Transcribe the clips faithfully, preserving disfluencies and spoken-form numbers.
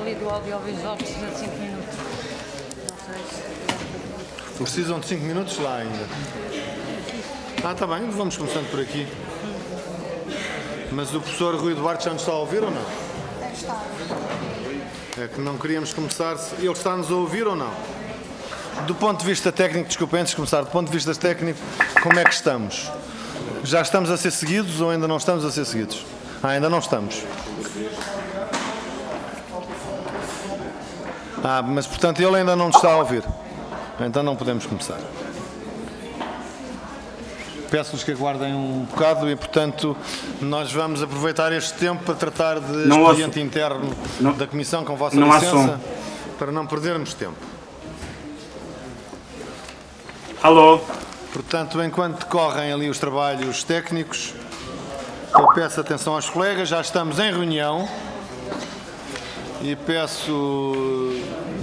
ali do audiovisual precisa de cinco minutos. Não sei se... Precisam de cinco minutos lá ainda. Ah, está bem, vamos começando por aqui. Mas o professor Rui Duarte já nos está a ouvir ou não? Deve estar. É que não queríamos começar... Ele está-nos a ouvir ou não? Do ponto de vista técnico, desculpem, antes de começar, do ponto de vista técnico, como é que estamos? Já estamos a ser seguidos ou ainda não estamos a ser seguidos? Ah, ainda não estamos. Ah, mas portanto ele ainda não nos está a ouvir. Então não podemos começar. Peço-vos que aguardem um bocado e, portanto, nós vamos aproveitar este tempo para tratar de não expediente ouço. interno não. da Comissão, com vossa não licença, para não perdermos tempo. Alô? Portanto, enquanto decorrem ali os trabalhos técnicos, eu peço atenção aos colegas, já estamos em reunião e peço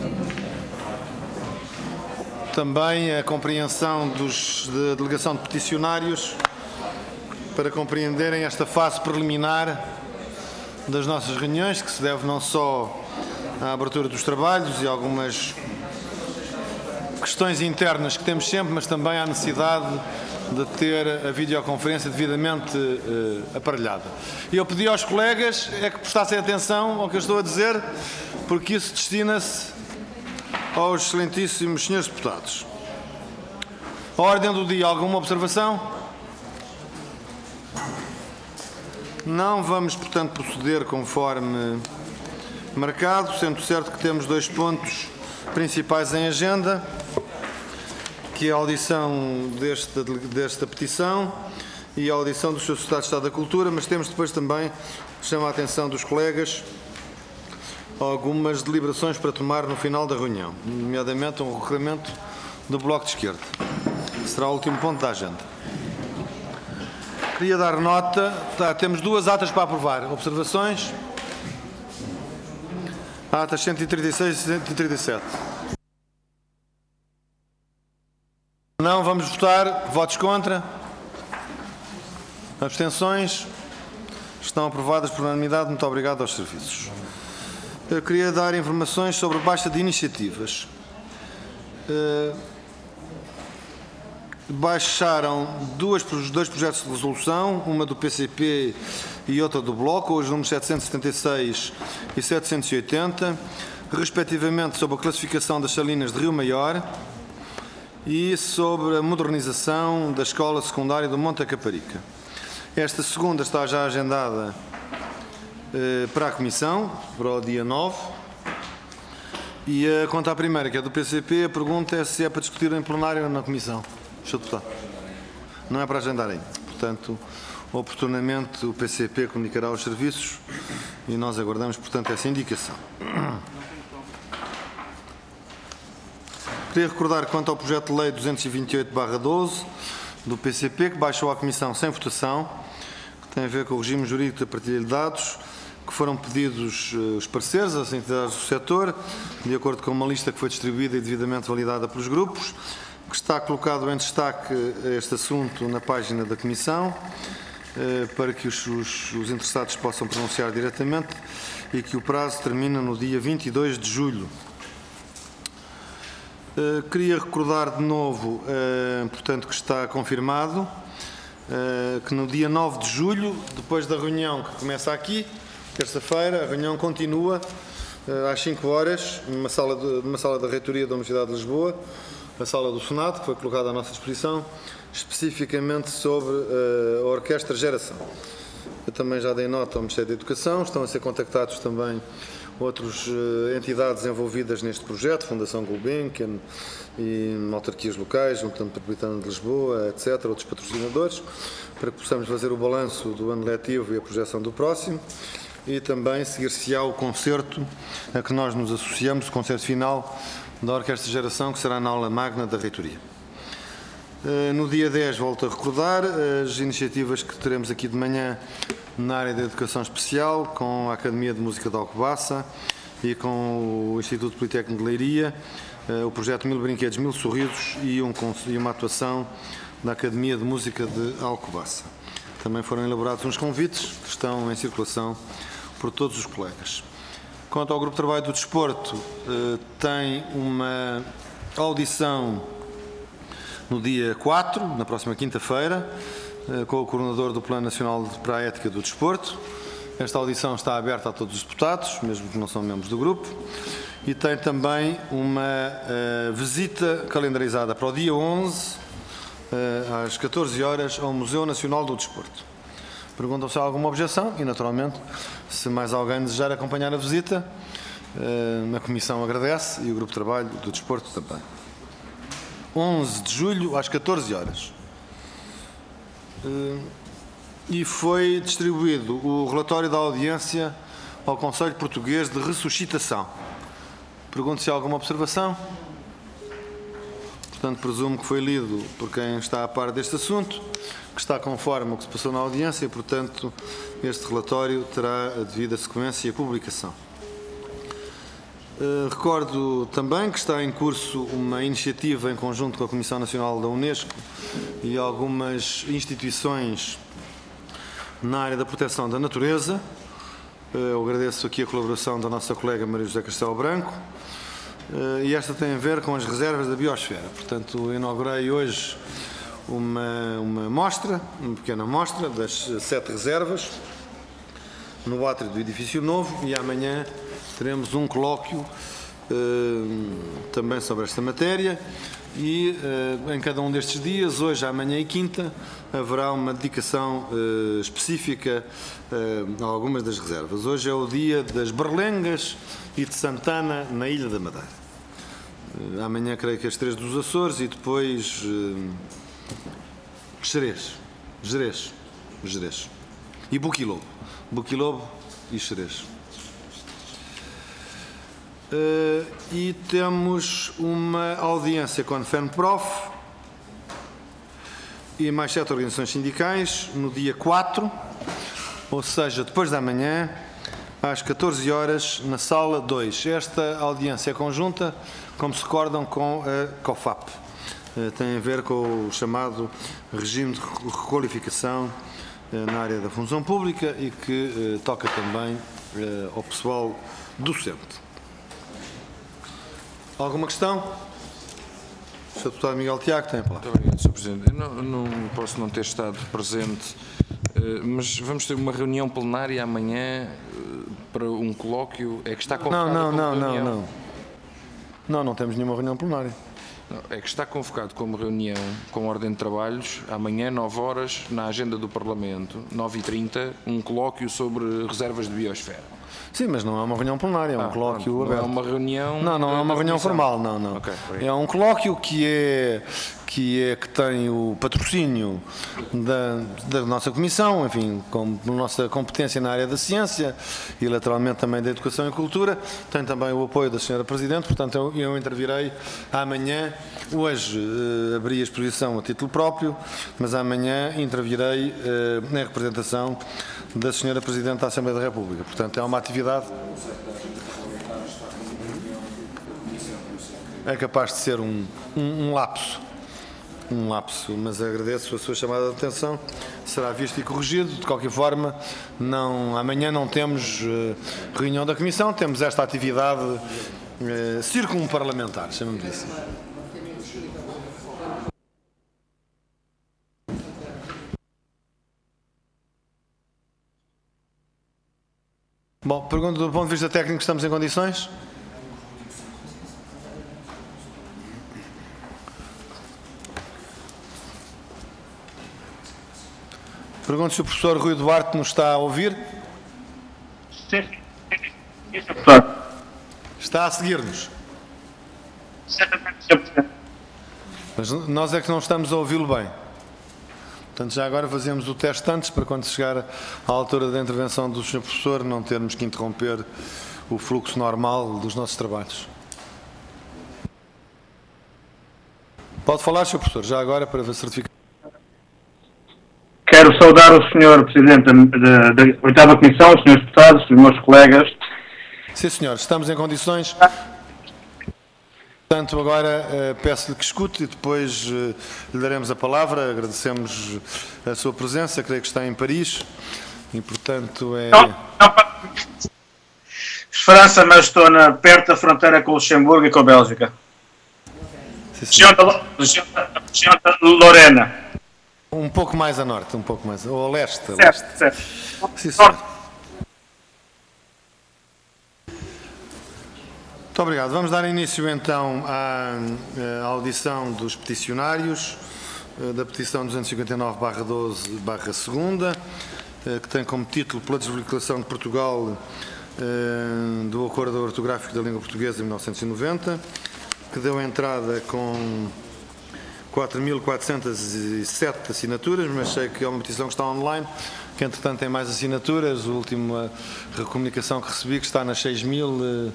também a compreensão dos, da delegação de peticionários para compreenderem esta fase preliminar das nossas reuniões, que se deve não só à abertura dos trabalhos e algumas questões internas que temos sempre, mas também à necessidade de ter a videoconferência devidamente uh, aparelhada. E eu pedi aos colegas é que prestassem atenção ao que eu estou a dizer, porque isso destina-se aos excelentíssimos senhores deputados. A ordem do dia, alguma observação? Não, vamos, portanto, proceder conforme marcado, sendo certo que temos dois pontos principais em agenda, que é a audição desta, desta petição e a audição do senhor Secretário de Estado da Cultura, mas temos depois também, chama a atenção dos colegas, algumas deliberações para tomar no final da reunião, nomeadamente um requerimento do Bloco de Esquerda. Será o último ponto da agenda. Queria dar nota, tá, temos duas atas para aprovar. Observações? Atas cento e trinta e seis e cento e trinta e sete. Não, vamos votar. Votos contra? Abstenções? Estão aprovadas por unanimidade. Muito obrigado aos serviços. Eu queria dar informações sobre a baixa de iniciativas. Uh, baixaram duas, dois projetos de resolução, uma do P C P e outra do Bloco, os números setecentos e setenta e seis e setecentos e oitenta, respectivamente sobre a classificação das salinas de Rio Maior e sobre a modernização da escola secundária do Monte da Caparica. Esta segunda está já agendada para a Comissão, para o dia nove. E uh, quanto à primeira, que é do P C P, a pergunta é se é para discutir em plenário ou na Comissão. Deixa eu deputar. Não é para agendar ainda. Portanto, oportunamente o P C P comunicará aos serviços e nós aguardamos, portanto, essa indicação. Queria recordar quanto ao projeto de lei duzentos e vinte e oito barra doze do P C P, que baixou à Comissão sem votação, que tem a ver com o regime jurídico da partilha de dados, que foram pedidos uh, os pareceres às entidades do setor, de acordo com uma lista que foi distribuída e devidamente validada pelos grupos, que está colocado em destaque este assunto na página da Comissão, uh, para que os, os, os interessados possam pronunciar diretamente e que o prazo termina no dia vinte e dois de julho. Uh, queria recordar de novo, uh, portanto, que está confirmado, uh, que no dia nove de julho, depois da reunião que começa aqui, terça-feira, a reunião continua uh, às cinco horas, numa sala, de, numa sala da Reitoria da Universidade de Lisboa, a sala do Senado, que foi colocada à nossa disposição, especificamente sobre uh, a Orquestra Geração. Eu também já dei nota ao Ministério da Educação, estão a ser contactados também outras uh, entidades envolvidas neste projeto, Fundação Gulbenkian e autarquias locais, Junta Metropolitana de Lisboa, etcétera, outros patrocinadores, para que possamos fazer o balanço do ano letivo e a projeção do próximo. E também seguir-se-á o concerto a que nós nos associamos, o concerto final da Orquestra Geração, que será na aula magna da Reitoria. No dia dez, volto a recordar as iniciativas que teremos aqui de manhã na área da Educação Especial, com a Academia de Música de Alcobaça e com o Instituto Politécnico de Leiria, o projeto Mil Brinquedos, Mil Sorrisos e, um, e uma atuação da Academia de Música de Alcobaça. Também foram elaborados uns convites que estão em circulação por todos os colegas. Quanto ao Grupo de Trabalho do Desporto, tem uma audição no dia quatro, na próxima quinta-feira, com o coordenador do Plano Nacional para a Ética do Desporto. Esta audição está aberta a todos os deputados, mesmo que não são membros do grupo. E tem também uma uh, visita calendarizada para o dia onze, uh, às catorze horas, ao Museu Nacional do Desporto. Perguntam se há alguma objeção e, naturalmente, se mais alguém desejar acompanhar a visita, uh, a Comissão agradece e o Grupo de Trabalho do Desporto também. onze de julho, às catorze horas. Uh, e foi distribuído o relatório da audiência ao Conselho Português de Ressuscitação. Pergunto se há alguma observação. Portanto, presumo que foi lido por quem está a par deste assunto, que está conforme o que se passou na audiência e, portanto, este relatório terá a devida sequência e publicação. Uh, recordo também que está em curso uma iniciativa em conjunto com a Comissão Nacional da Unesco e algumas instituições na área da proteção da natureza. Eu agradeço aqui a colaboração da nossa colega Maria José Castelo Branco, e esta tem a ver com as reservas da biosfera. Portanto, inaugurei hoje uma, uma mostra, uma pequena mostra das sete reservas no átrio do edifício novo, e amanhã teremos um colóquio também sobre esta matéria. E uh, em cada um destes dias, hoje, amanhã e quinta, haverá uma dedicação uh, específica uh, a algumas das reservas. Hoje é o dia das Berlengas e de Santana, na Ilha da Madeira. Uh, amanhã, creio que as três dos Açores e depois uh, Xerez, Jerez, Jerez e Buquilobo, Buquilobo e Xerez. Uh, e temos uma audiência com a FENPROF e mais sete organizações sindicais no dia quatro, ou seja, depois da manhã, às catorze horas, na sala dois. Esta audiência é conjunta, como se recordam, com a COFAP. Uh, tem a ver com o chamado regime de requalificação uh, na área da função pública e que uh, toca também uh, ao pessoal docente. Alguma questão? O senhor Deputado Miguel Tiago tem a palavra. Muito obrigado, senhor Presidente. Eu não, não posso não ter estado presente, mas vamos ter uma reunião plenária amanhã para um colóquio. É que está convocado Não, não, como não, reunião. não, não. Não, não temos nenhuma reunião plenária. Não, é que está convocado como reunião com ordem de trabalhos, amanhã, nove horas, na agenda do Parlamento, nove e trinta, um colóquio sobre reservas de biosfera. Sim, mas não é uma reunião plenária, é um Ah, colóquio pronto, aberto. Não é uma reunião. Não, não é uma reunião comissão. formal, não, não. Okay, é um colóquio que é que é que tem o patrocínio da, da nossa comissão, enfim, com a nossa competência na área da ciência e lateralmente também da educação e cultura, tem também o apoio da senhora Presidente, portanto eu, eu intervirei amanhã. Hoje eh, abri a exposição a título próprio, mas amanhã intervirei eh, na representação da senhora Presidente da Assembleia da República. Portanto, é uma atividade. É capaz de ser um, um, um lapso, um lapso, mas agradeço a sua chamada de atenção, será visto e corrigido. De qualquer forma, não, amanhã não temos uh, reunião da Comissão, temos esta atividade uh, circunparlamentar, chamamos assim. Bom, pergunto do ponto de vista técnico, estamos em condições? Pergunto se o professor Rui Duarte nos está a ouvir. Sim, professor. Está a seguir-nos. Certamente, senhor Presidente. Mas nós é que não estamos a ouvi-lo bem. Portanto, já agora fazemos o teste antes, para quando chegar à altura da intervenção do senhor professor, não termos que interromper o fluxo normal dos nossos trabalhos. Pode falar, senhor professor, já agora, para certificar. Quero saudar o senhor Presidente da, da, da oitava Comissão, os senhores deputados, os meus colegas. Sim, senhor, estamos em condições. Portanto, agora uh, peço-lhe que escute e depois uh, lhe daremos a palavra. Agradecemos a sua presença, creio que está em Paris e, portanto, é... Não, não, França, mas estou na, perto da fronteira com o Luxemburgo e com a Bélgica. Região da, região da, região da Lorena. Um pouco mais a norte, um pouco mais, ou a leste. A Certo, leste. certo. Sim, senhor. Muito obrigado. Vamos dar início então à, à audição dos peticionários da petição duzentos e cinquenta e nove barra doze barra segunda, que tem como título pela desvinculação de Portugal do Acordo Ortográfico da Língua Portuguesa em mil novecentos e noventa, que deu entrada com quatro mil quatrocentas e sete assinaturas, mas sei que é uma petição que está online, que entretanto tem mais assinaturas. A última comunicação que recebi que está nas seis mil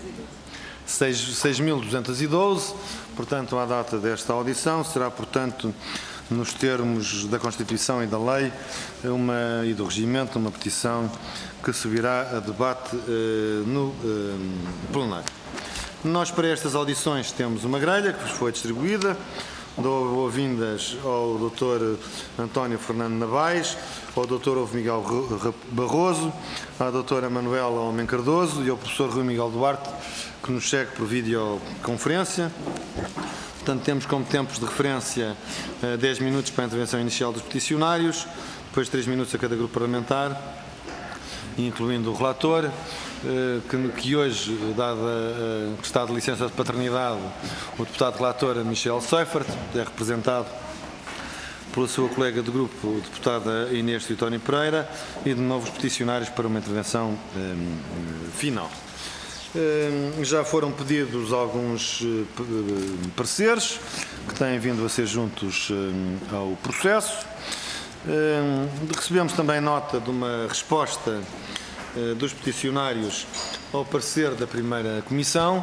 duzentos e doze, portanto, à data desta audição, será, portanto, nos termos da Constituição e da lei uma, e do regimento, uma petição que subirá a debate eh, no eh, plenário. Nós, para estas audições, temos uma grelha que vos foi distribuída. Dou boas-vindas ao doutor António Fernando Navais, ao doutor Ovo Miguel Barroso, à doutora Manuela Homem Cardoso e ao professor Rui Miguel Duarte, que nos segue por videoconferência. Portanto, temos como tempos de referência dez minutos para a intervenção inicial dos peticionários, depois três minutos a cada grupo parlamentar, incluindo o relator, que, que hoje, dada que está de licença de paternidade, o deputado relator Michel Seifert, é representado pela sua colega de grupo, a deputada Inês Teotónio Pereira, e de novo os peticionários para uma intervenção um, final. Um, já foram pedidos alguns uh, pareceres que têm vindo a ser juntos um, ao processo. Um, recebemos também nota de uma resposta uh, dos peticionários ao parecer da primeira comissão,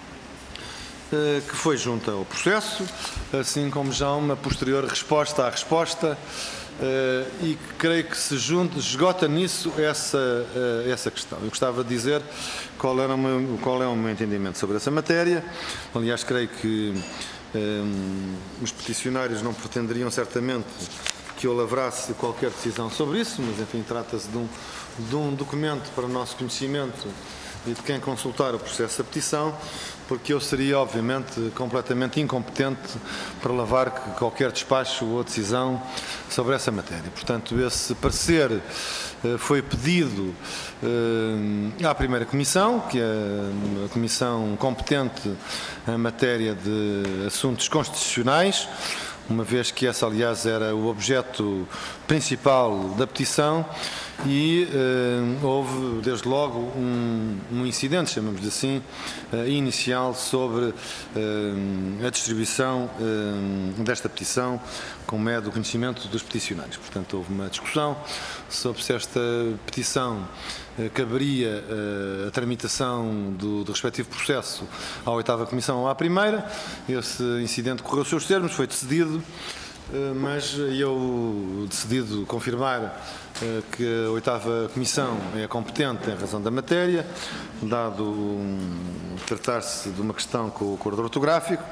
uh, que foi junto ao processo, assim como já uma posterior resposta à resposta, uh, e que creio que se junta, esgota nisso essa, uh, essa questão. Eu gostava de dizer qual, era o meu, qual é o meu entendimento sobre essa matéria. Aliás, creio que um, os peticionários não pretenderiam certamente que eu lavrasse qualquer decisão sobre isso, mas enfim, trata-se de um, de um documento para o nosso conhecimento e de quem consultar o processo da petição, porque eu seria, obviamente, completamente incompetente para lavar qualquer despacho ou decisão sobre essa matéria. Portanto, esse parecer eh, foi pedido eh, à primeira comissão, que é a comissão competente em matéria de assuntos constitucionais, uma vez que essa, aliás, era o objeto principal da petição, e eh, houve, desde logo, um, um incidente, chamamos-lhe assim, eh, inicial sobre eh, a distribuição eh, desta petição, como é do conhecimento dos peticionários. Portanto, houve uma discussão sobre se esta petição eh, caberia eh, a tramitação do, do respectivo processo à oitava comissão ou à primeira. Esse incidente correu os seus termos, foi decidido, eh, mas eu decidido confirmar que a oitava comissão é competente em razão da matéria, dado um, tratar-se de uma questão com o acordo ortográfico,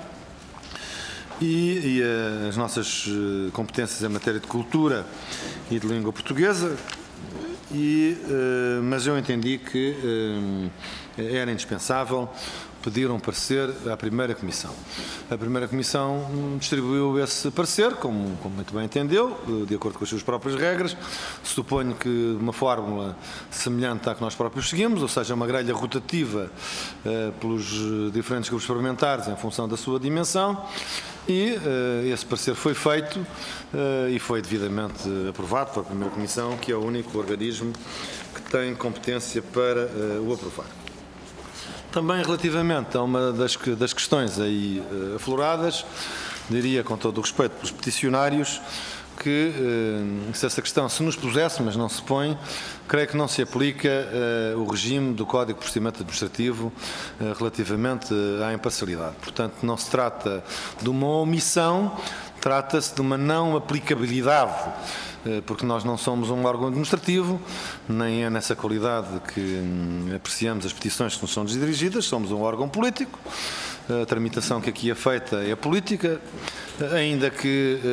e, e as nossas competências em matéria de cultura e de língua portuguesa, e, mas eu entendi que era indispensável pedir um parecer à primeira comissão. A primeira comissão distribuiu esse parecer, como, como muito bem entendeu, de acordo com as suas próprias regras. Suponho que de uma fórmula semelhante à que nós próprios seguimos, ou seja, uma grelha rotativa uh, pelos diferentes grupos parlamentares em função da sua dimensão, e uh, esse parecer foi feito uh, e foi devidamente aprovado pela primeira comissão, que é o único organismo que tem competência para uh, o aprovar. Também relativamente a uma das, das questões aí uh, afloradas, diria com todo o respeito pelos peticionários, que uh, se essa questão se nos pusesse, mas não se põe, creio que não se aplica uh, o regime do Código de Procedimento Administrativo uh, relativamente uh, à imparcialidade. Portanto, não se trata de uma omissão, trata-se de uma não aplicabilidade, porque nós não somos um órgão administrativo, nem é nessa qualidade que apreciamos as petições que nos são dirigidas, somos um órgão político, a tramitação que aqui é feita é política, ainda que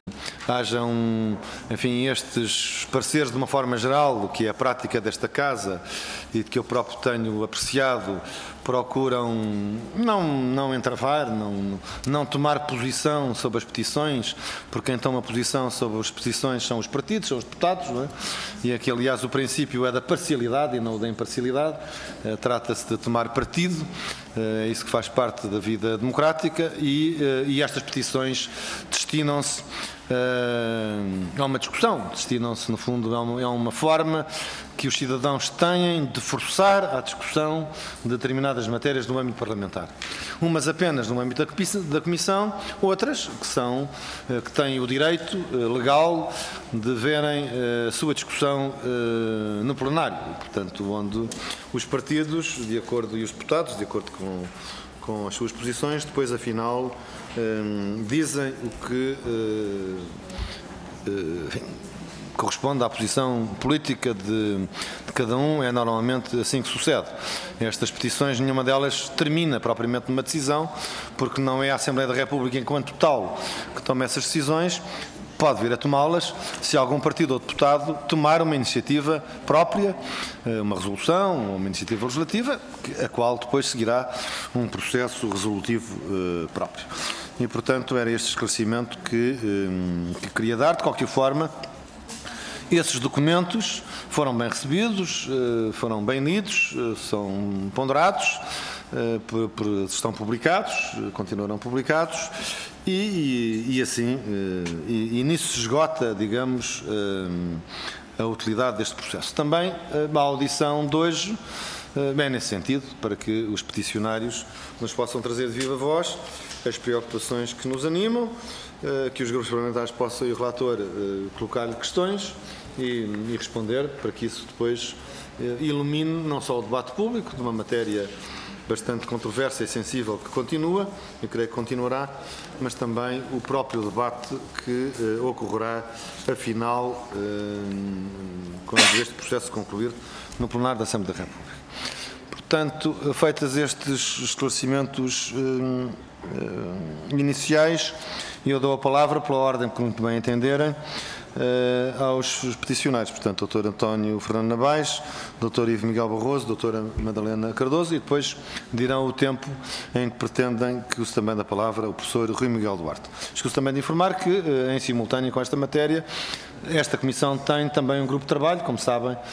hajam, enfim, estes pareceres de uma forma geral, o que é a prática desta Casa e que eu próprio tenho apreciado, procuram não, não entravar, não, não tomar posição sobre as petições, porque quem toma posição sobre as petições são os partidos, são os deputados, não é? E aqui, aliás, o princípio é da parcialidade e não da imparcialidade. Uh, Trata-se de tomar partido, uh, é isso que faz parte da vida democrática, e, uh, e estas petições destinam-se uh, a uma discussão, destinam-se, no fundo, a uma, a uma forma que os cidadãos têm de forçar a discussão de determinadas matérias no âmbito parlamentar. Umas apenas no âmbito da Comissão, outras que, são, que têm o direito legal de verem a sua discussão no plenário, portanto, onde os partidos, de acordo, e os deputados, de acordo com, com as suas posições, depois, afinal, dizem o que enfim, corresponde à posição política de, de cada um. É normalmente assim que sucede. Estas petições, nenhuma delas termina propriamente numa decisão, porque não é a Assembleia da República enquanto tal que toma essas decisões. Pode vir a tomá-las se algum partido ou deputado tomar uma iniciativa própria, uma resolução ou uma iniciativa legislativa, a qual depois seguirá um processo resolutivo próprio. E, portanto, era este esclarecimento que, que queria dar. De qualquer forma, esses documentos foram bem recebidos, foram bem lidos, são ponderados, estão publicados, continuarão publicados, e, e, e assim, e, e nisso se esgota, digamos, a utilidade deste processo. Também a audição de hoje, bem nesse sentido, para que os peticionários nos possam trazer de viva voz as preocupações que nos animam, que os grupos parlamentares possam, e o relator, colocar-lhe questões e, e responder, para que isso depois ilumine não só o debate público, de uma matéria bastante controversa e sensível que continua, eu creio que continuará, mas também o próprio debate que eh, ocorrerá, afinal, eh, quando este processo concluir no plenário da Assembleia da República. Portanto, feitos estes esclarecimentos eh, eh, iniciais, eu dou a palavra, pela ordem que muito bem entenderem, Uh, aos peticionários, portanto, doutor António Fernando Nabais, doutor Ivo Miguel Barroso, doutora Madalena Cardoso, e depois dirão o tempo em que pretendem que use também da palavra o professor Rui Miguel Duarte. Escuso também de informar que, uh, em simultâneo com esta matéria, esta Comissão tem também um grupo de trabalho, como sabem, uh,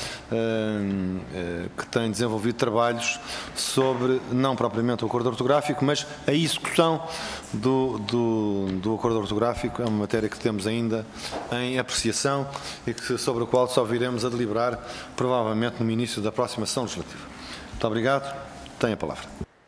uh, que tem desenvolvido trabalhos sobre, não propriamente o acordo ortográfico, mas a execução do, do, do acordo ortográfico. É uma matéria que temos ainda em apreciação e que, sobre a qual só viremos a deliberar provavelmente no início da próxima sessão legislativa. Muito obrigado. Tem a palavra.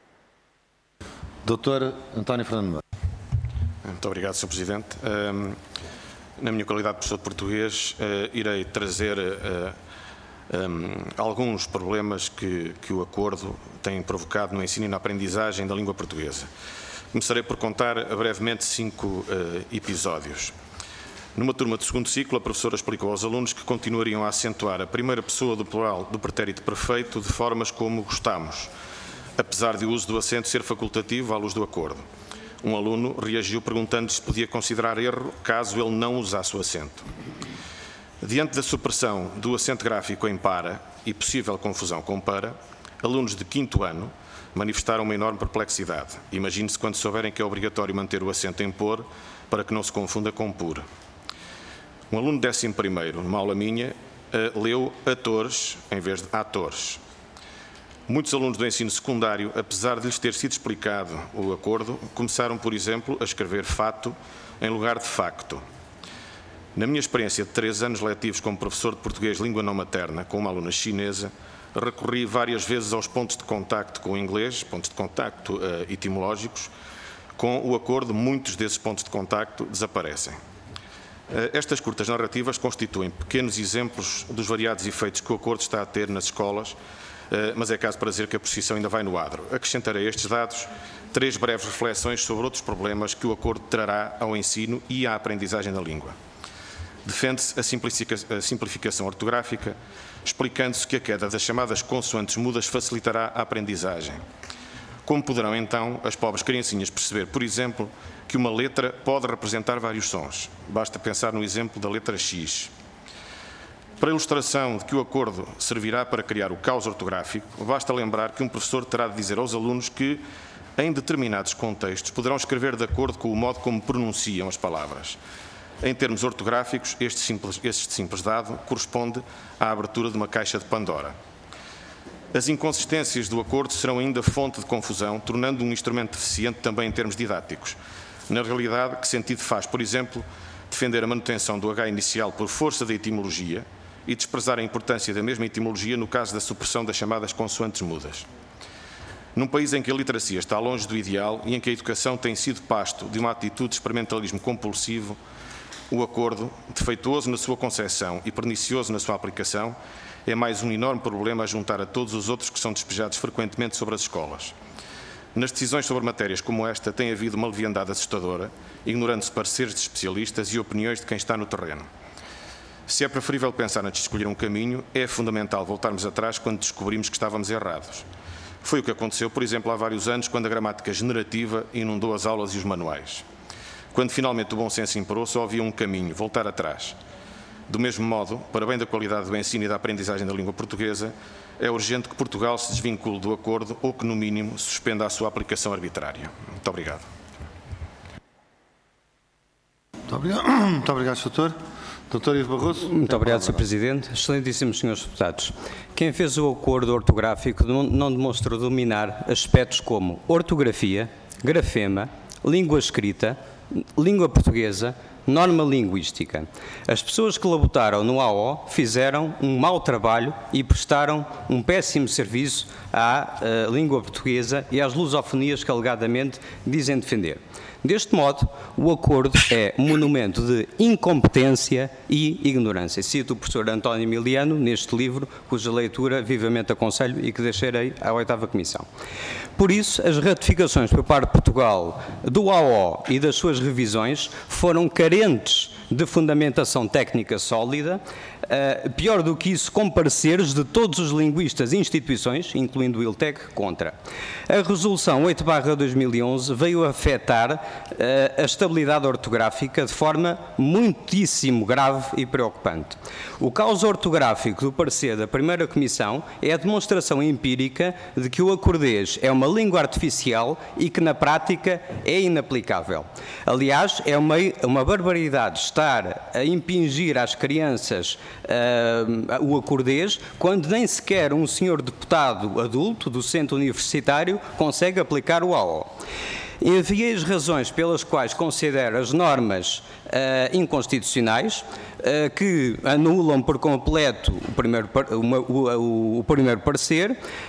doutor António Fernando Nabais. Muito obrigado, senhor Presidente. Um, na minha qualidade de professor de português, uh, irei trazer uh, um, alguns problemas que, que o acordo tem provocado no ensino e na aprendizagem da língua portuguesa. Começarei por contar brevemente cinco uh, episódios. Numa turma de segundo ciclo, a professora explicou aos alunos que continuariam a acentuar a primeira pessoa do plural do pretérito perfeito de formas como gostamos, apesar de o uso do acento ser facultativo à luz do acordo. Um aluno reagiu perguntando se podia considerar erro caso ele não usasse o acento. Diante da supressão do acento gráfico em para e possível confusão com para, alunos de quinto ano manifestaram uma enorme perplexidade. Imagine-se quando souberem que é obrigatório manter o acento em por para que não se confunda com por. Um aluno de décimo primeiro, numa aula minha, leu atores em vez de atores. Muitos alunos do ensino secundário, apesar de lhes ter sido explicado o acordo, começaram, por exemplo, a escrever fato em lugar de facto. Na minha experiência de três anos letivos como professor de português língua não materna com uma aluna chinesa, recorri várias vezes aos pontos de contacto com o inglês, pontos de contacto uh, etimológicos. Com o acordo, muitos desses pontos de contacto desaparecem. Uh, estas curtas narrativas constituem pequenos exemplos dos variados efeitos que o acordo está a ter nas escolas, Uh, mas é caso para dizer que a precisão ainda vai no adro. Acrescentarei a estes dados três breves reflexões sobre outros problemas que o acordo trará ao ensino e à aprendizagem da língua. Defende-se a, a simplificação ortográfica, explicando-se que a queda das chamadas consoantes mudas facilitará a aprendizagem. Como poderão, então, as pobres criancinhas perceber, por exemplo, que uma letra pode representar vários sons? Basta pensar no exemplo da letra X. Para a ilustração de que o acordo servirá para criar o caos ortográfico, basta lembrar que um professor terá de dizer aos alunos que, em determinados contextos, poderão escrever de acordo com o modo como pronunciam as palavras. Em termos ortográficos, este simples, este simples dado corresponde à abertura de uma caixa de Pandora. As inconsistências do acordo serão ainda fonte de confusão, tornando um instrumento deficiente também em termos didáticos. Na realidade, que sentido faz, por exemplo, defender a manutenção do H inicial por força da etimologia e desprezar a importância da mesma etimologia no caso da supressão das chamadas consoantes mudas? Num país em que a literacia está longe do ideal e em que a educação tem sido pasto de uma atitude de experimentalismo compulsivo, o acordo, defeituoso na sua concepção e pernicioso na sua aplicação, é mais um enorme problema a juntar a todos os outros que são despejados frequentemente sobre as escolas. Nas decisões sobre matérias como esta tem havido uma leviandade assustadora, ignorando-se pareceres de especialistas e opiniões de quem está no terreno. Se é preferível pensar antes de escolher um caminho, é fundamental voltarmos atrás quando descobrimos que estávamos errados. Foi o que aconteceu, por exemplo, há vários anos, quando a gramática generativa inundou as aulas e os manuais. Quando finalmente o bom senso imperou, só havia um caminho, voltar atrás. Do mesmo modo, para bem da qualidade do ensino e da aprendizagem da língua portuguesa, é urgente que Portugal se desvincule do acordo ou que, no mínimo, suspenda a sua aplicação arbitrária. Muito obrigado. Muito obrigado, Muito obrigado doutor. doutor Ivo Barroso. Muito obrigado, senhor Presidente. Excelentíssimos senhores deputados. Quem fez o acordo ortográfico não demonstrou dominar aspectos como ortografia, grafema, língua escrita, língua portuguesa, norma linguística. As pessoas que labutaram no A O fizeram um mau trabalho e prestaram um péssimo serviço à uh, língua portuguesa e às lusofonias que alegadamente dizem defender. Deste modo, o acordo é um monumento de incompetência e ignorância. Cito o professor António Emiliano neste livro, cuja leitura vivamente aconselho e que deixarei à oitava Comissão. Por isso, as ratificações por parte de Portugal do A O e das suas revisões foram carentes de fundamentação técnica sólida, uh, pior do que isso, com pareceres de todos os linguistas e instituições, incluindo o ILTEC, contra. A Resolução oito barra dois mil e onze veio afetar uh, a estabilidade ortográfica de forma muitíssimo grave e preocupante. O caos ortográfico do parecer da primeira Comissão é a demonstração empírica de que o acordês é uma língua artificial e que na prática é inaplicável. Aliás, é uma, uma barbaridade estar a impingir às crianças uh, o acordês quando nem sequer um senhor deputado adulto do centro universitário consegue aplicar o A O. Enviei as razões pelas quais considero as normas uh, inconstitucionais, uh, que anulam por completo o primeiro, uma, o, o primeiro parecer.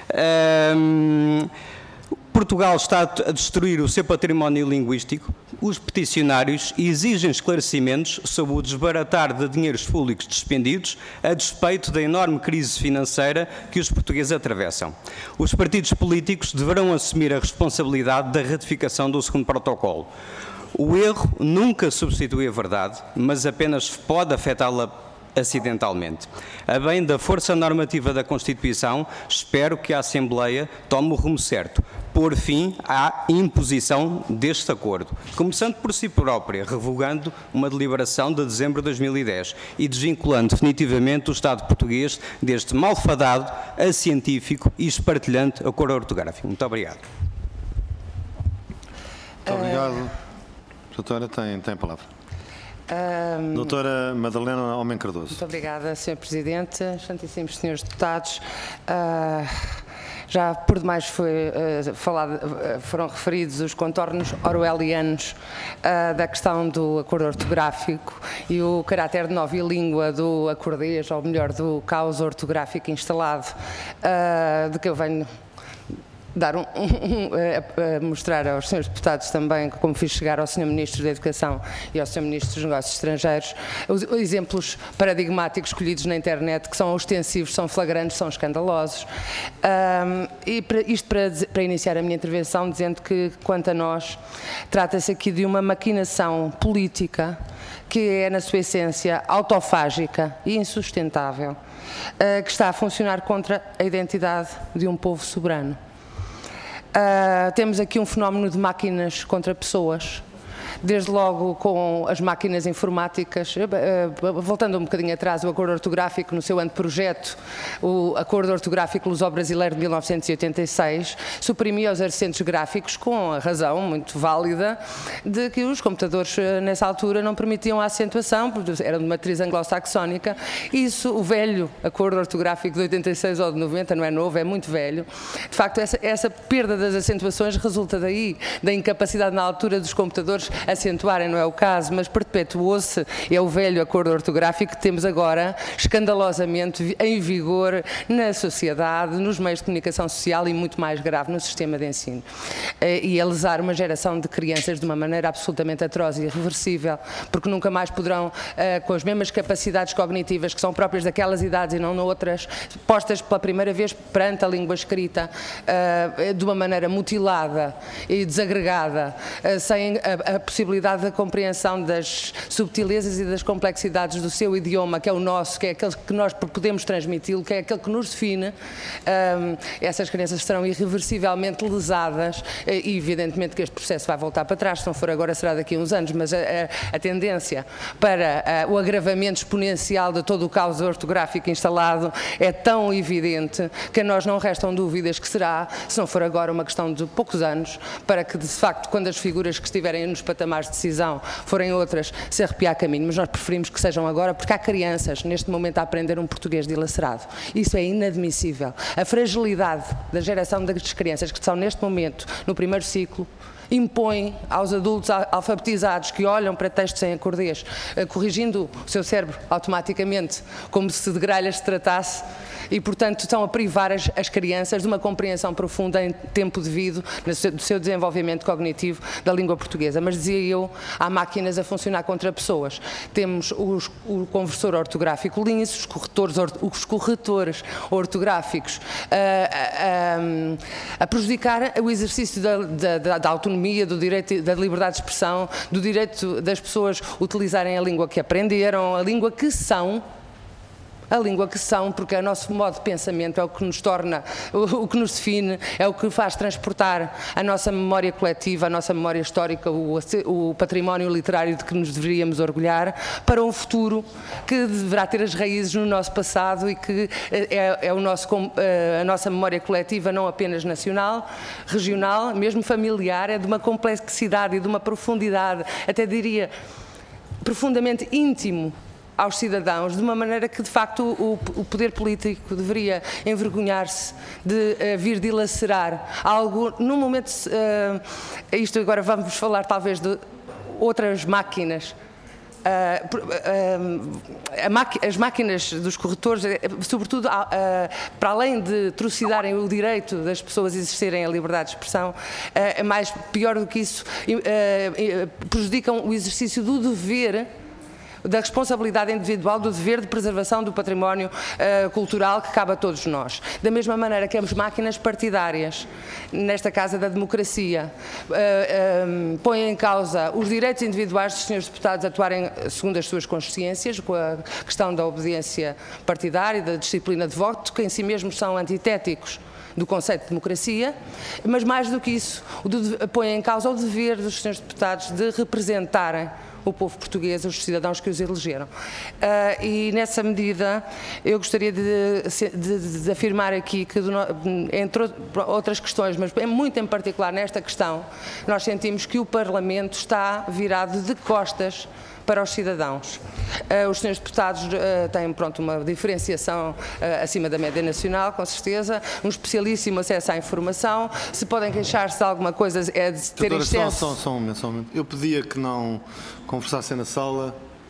Uh, Portugal está a destruir o seu património linguístico. Os peticionários exigem esclarecimentos sobre o desbaratar de dinheiros públicos despendidos a despeito da enorme crise financeira que os portugueses atravessam. Os partidos políticos deverão assumir a responsabilidade da ratificação do segundo protocolo. O erro nunca substitui a verdade, mas apenas pode afetá-la acidentalmente. A bem da força normativa da Constituição, espero que a Assembleia tome o rumo certo, pôr fim à imposição deste acordo, começando por si própria, revogando uma deliberação de dezembro de dois mil e dez e desvinculando definitivamente o Estado português deste malfadado, acientífico e espartilhante acordo ortográfico. Muito obrigado. Muito obrigado. Doutora, tem, tem a palavra. Um, Doutora Madalena Homem Cardoso. Muito obrigada, senhor Presidente, excelentíssimos senhores deputados. Uh, já por demais foi, uh, falado, uh, foram referidos os contornos orwellianos uh, da questão do acordo ortográfico e o caráter de nova língua do acordês, ou melhor, do caos ortográfico instalado, uh, de que eu venho dar um, um, a, a mostrar aos senhores deputados também, como fiz chegar ao senhor Ministro da Educação e ao senhor Ministro dos Negócios Estrangeiros, os, os exemplos paradigmáticos escolhidos na internet, que são ostensivos, são flagrantes, são escandalosos. Um, e para, isto para, para iniciar a minha intervenção, dizendo que, quanto a nós, trata-se aqui de uma maquinação política que é, na sua essência, autofágica e insustentável, uh, que está a funcionar contra a identidade de um povo soberano. Uh, temos aqui um fenómeno de máquinas contra pessoas. Desde logo com as máquinas informáticas, voltando um bocadinho atrás, o acordo ortográfico no seu anteprojeto, o acordo ortográfico luso-brasileiro de mil novecentos e oitenta e seis, suprimia os acentos gráficos com a razão muito válida de que os computadores nessa altura não permitiam a acentuação, porque eram de matriz anglo-saxónica. Isso, o velho acordo ortográfico de oitenta e seis ou de noventa, não é novo, é muito velho. De facto, essa, essa perda das acentuações resulta daí, da incapacidade na altura dos computadores acentuarem, não é o caso, mas perpetuou-se, é o velho acordo ortográfico que temos agora, escandalosamente em vigor na sociedade, nos meios de comunicação social e muito mais grave no sistema de ensino. E a lesar uma geração de crianças de uma maneira absolutamente atroz e irreversível, porque nunca mais poderão, com as mesmas capacidades cognitivas que são próprias daquelas idades e não noutras, postas pela primeira vez perante a língua escrita de uma maneira mutilada e desagregada, sem a, a possibilidade da compreensão das subtilezas e das complexidades do seu idioma, que é o nosso, que é aquele que nós podemos transmiti-lo, que é aquele que nos define. Um, essas crianças serão irreversivelmente lesadas e evidentemente que este processo vai voltar para trás, se não for agora será daqui a uns anos, mas a, a, a tendência para uh, o agravamento exponencial de todo o caos ortográfico instalado é tão evidente que a nós não restam dúvidas que será, se não for agora, uma questão de poucos anos, para que de facto, quando as figuras que estiverem nos patamares de decisão forem outras, se arrepiar caminho, mas nós preferimos que sejam agora, porque há crianças neste momento a aprender um português dilacerado. Isso é inadmissível. A fragilidade da geração das crianças que estão neste momento no primeiro ciclo impõe aos adultos alfabetizados que olham para textos em acordês, corrigindo o seu cérebro automaticamente, como se de gralhas se tratasse, e, portanto, estão a privar as, as crianças de uma compreensão profunda em tempo devido do seu desenvolvimento cognitivo da língua portuguesa. Mas, dizia eu, há máquinas a funcionar contra pessoas. Temos os, o conversor ortográfico Lince, os corretores, os corretores ortográficos a, a, a prejudicar o exercício da, da, da autonomia, do direito, da liberdade de expressão, do direito das pessoas utilizarem a língua que aprenderam, a língua que são, a língua que são, porque o nosso modo de pensamento é o que nos torna, o, o que nos define, é o que faz transportar a nossa memória coletiva, a nossa memória histórica, o, o património literário de que nos deveríamos orgulhar, para um futuro que deverá ter as raízes no nosso passado e que é, é o nosso, a nossa memória coletiva não apenas nacional, regional, mesmo familiar, é de uma complexidade e de uma profundidade, até diria, profundamente íntimo aos cidadãos, de uma maneira que, de facto, o, o poder político deveria envergonhar-se de uh, vir dilacerar algo, num momento, uh, isto agora vamos falar talvez de outras máquinas, uh, uh, maqui as máquinas dos corretores, sobretudo, uh, para além de trucidarem o direito das pessoas a exercerem a liberdade de expressão, uh, mais pior do que isso, uh, uh, prejudicam o exercício do dever, da responsabilidade individual, do dever de preservação do património uh, cultural que cabe a todos nós. Da mesma maneira que as máquinas partidárias, nesta Casa da Democracia, uh, um, põem em causa os direitos individuais dos senhores deputados a atuarem segundo as suas consciências, com a questão da obediência partidária, da disciplina de voto, que em si mesmos são antitéticos do conceito de democracia, mas mais do que isso, põem em causa o dever dos senhores deputados de representarem o povo português, os cidadãos que os elegeram. Uh, e nessa medida eu gostaria de, de, de afirmar aqui que, entre outras questões, mas muito em particular nesta questão, nós sentimos que o Parlamento está virado de costas para os cidadãos. Uh, os senhores deputados uh, têm, pronto, uma diferenciação uh, acima da média nacional, com certeza, um especialíssimo acesso à informação. Se podem queixar-se de alguma coisa é de ter excesso. Só, só, só um momento, só um momento. Eu pedia que não conversassem na sala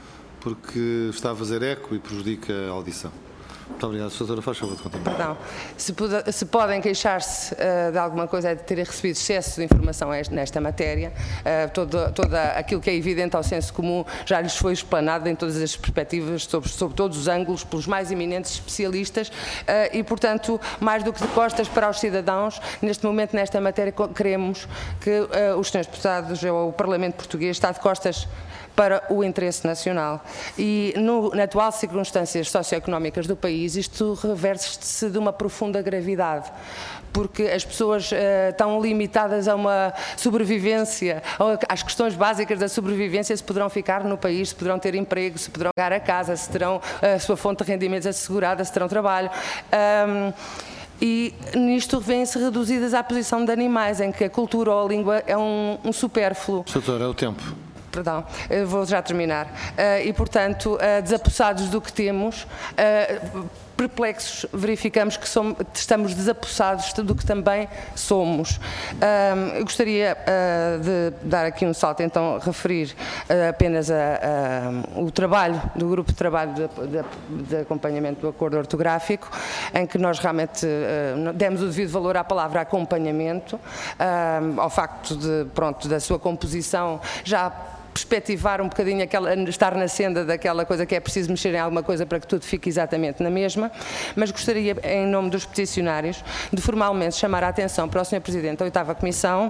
porque está a fazer eco e prejudica a audição. Muito obrigado, senhora. Faz favor de continuar. Perdão. Se, pode, se podem queixar-se uh, de alguma coisa é de terem recebido excesso de informação nesta matéria. Uh, todo, toda aquilo que é evidente ao senso comum já lhes foi explanado em todas as perspectivas, sobre, sobre todos os ângulos, pelos mais eminentes especialistas uh, e, portanto, mais do que de costas para os cidadãos, neste momento, nesta matéria, queremos que uh, os senhores deputados ou o Parlamento português está de costas para o interesse nacional. E no, na atual circunstâncias socioeconómicas do país, isto reverte-se de uma profunda gravidade, porque as pessoas uh, estão limitadas a uma sobrevivência, às questões básicas da sobrevivência, se poderão ficar no país, se poderão ter emprego, se poderão pagar a casa, se terão a sua fonte de rendimentos assegurada, se terão trabalho. Um, E nisto vêm-se reduzidas à posição de animais, em que a cultura ou a língua é um, um supérfluo. Doutor, é o tempo. Perdão, eu vou já terminar. Uh, e, portanto, uh, desapossados do que temos, uh, perplexos, verificamos que somos, estamos desapossados do que também somos. Uh, eu gostaria uh, de dar aqui um salto, então, referir uh, apenas a, a, o trabalho do grupo de trabalho de, de, de acompanhamento do acordo ortográfico, em que nós realmente uh, demos o devido valor à palavra acompanhamento, uh, ao facto de, pronto, da sua composição já perspectivar um bocadinho, aquela, estar na senda daquela coisa que é preciso mexer em alguma coisa para que tudo fique exatamente na mesma, mas gostaria, em nome dos peticionários, de formalmente chamar a atenção para o senhor Presidente da oitava Comissão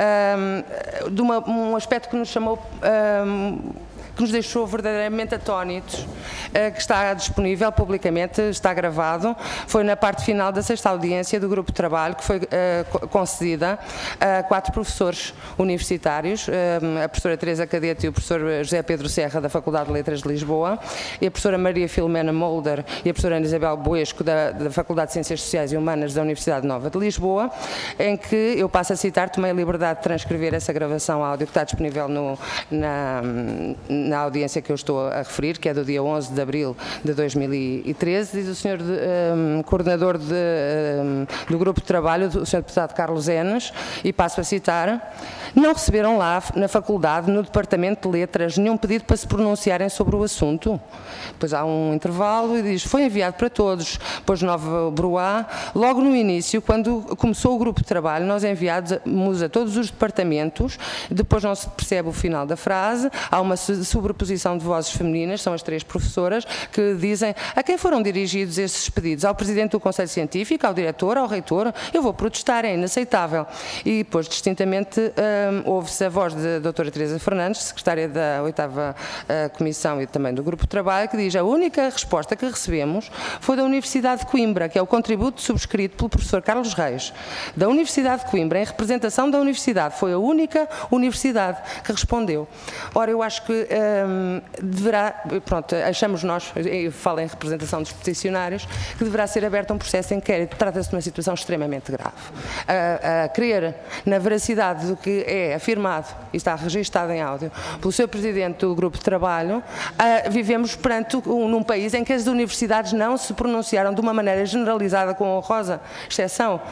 um, de uma, um aspecto que nos chamou, um, que nos deixou verdadeiramente atónitos, que está disponível publicamente, está gravado, foi na parte final da sexta audiência do grupo de trabalho, que foi uh, concedida a quatro professores universitários, uh, a professora Teresa Cadete e o professor José Pedro Serra, da Faculdade de Letras de Lisboa, e a professora Maria Filomena Molder e a professora Ana Isabel Boesco, da, da Faculdade de Ciências Sociais e Humanas da Universidade Nova de Lisboa, em que, eu passo a citar, tomei a liberdade de transcrever essa gravação áudio que está disponível no, na, na audiência que eu estou a referir, que é do dia onze de abril de dois mil e treze, diz o senhor de, um, coordenador de, um, do grupo de trabalho, o senhor deputado Carlos Enes, e passo a citar: não receberam lá na faculdade, no departamento de letras, nenhum pedido para se pronunciarem sobre o assunto. Depois há um intervalo e diz: foi enviado para todos, pois Nova Broá, logo no início, quando começou o grupo de trabalho, nós enviamos a todos os departamentos, depois não se percebe o final da frase, há uma sobreposição de vozes femininas, são as três professoras, que dizem a quem foram dirigidos esses pedidos, ao Presidente do Conselho Científico, ao Diretor, ao Reitor, eu vou protestar, é inaceitável. E depois, distintamente, um, ouve-se a voz da doutora Teresa Fernandes, secretária da oitava uh, Comissão e também do Grupo de Trabalho, que diz: a única resposta que recebemos foi da Universidade de Coimbra, que é o contributo subscrito pelo professor Carlos Reis, da Universidade de Coimbra, em representação da Universidade, foi a única universidade que respondeu. Ora, eu acho que um, deverá, pronto, achamos nós, eu falo em representação dos peticionários, que deverá ser aberto um processo de inquérito. Trata-se de uma situação extremamente grave. A, a crer na veracidade do que é afirmado e está registado em áudio pelo seu Presidente do Grupo de Trabalho, a, vivemos perante um, num país em que as universidades não se pronunciaram de uma maneira generalizada, com honrosa exceção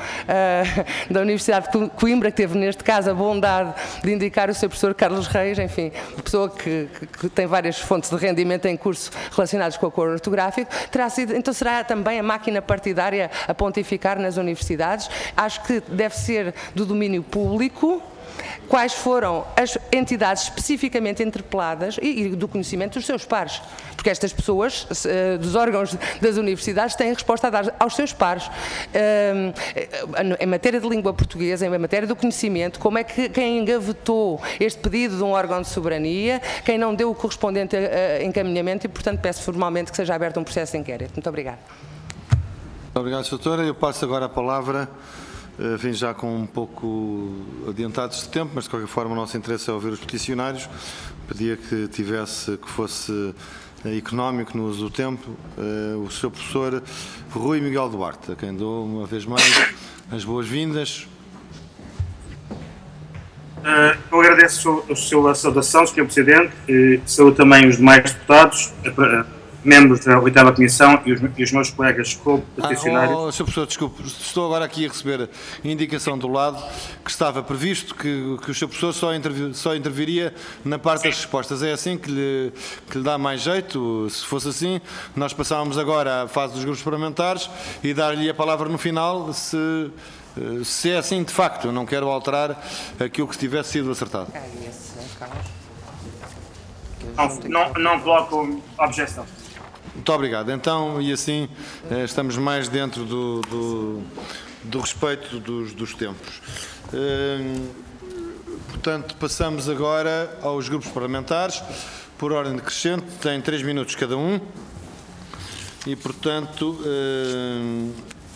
a, da Universidade de Coimbra, que teve neste caso a bondade de indicar o seu professor Carlos Reis, enfim, pessoa que, que, que tem várias fontes de rendimento em curso relacionados com o acordo ortográfico. Terá sido, então será também a máquina partidária a pontificar nas universidades? Acho que deve ser do domínio público quais foram as entidades especificamente interpeladas e, e do conhecimento dos seus pares, porque estas pessoas, dos órgãos das universidades, têm resposta a dar aos seus pares. Em matéria de língua portuguesa, em matéria do conhecimento, como é que quem engavetou este pedido de um órgão de soberania, quem não deu o correspondente encaminhamento, e, portanto, peço formalmente que seja aberto um processo de inquérito. Muito obrigada. Muito obrigado, doutora. Eu passo agora a palavra. Vim já com um pouco adiantados de tempo, mas de qualquer forma o nosso interesse é ouvir os peticionários. Pedia que tivesse, que fosse económico no uso do tempo, o seu professor Rui Miguel Duarte, a quem dou uma vez mais as boas-vindas. Eu agradeço a sua saudação, senhor Presidente, e saúdo também os demais deputados, membros da oitava Comissão e os, e os meus colegas co-peticionários. Ah, oh, senhor Professor, desculpe, estou agora aqui a receber indicação do lado que estava previsto que, que o senhor Professor só, intervi, só interviria na parte das respostas. É assim que lhe, que lhe dá mais jeito? Se fosse assim, nós passávamos agora à fase dos grupos parlamentares e dar-lhe a palavra no final, se, se é assim de facto. Eu não quero alterar aquilo que tivesse sido acertado. Não, não, não coloco objeção. Muito obrigado. Então, e assim, estamos mais dentro do, do, do respeito dos, dos tempos. Hum, portanto, passamos agora aos grupos parlamentares. por ordem decrescente, têm três minutos cada um. E, portanto, eh,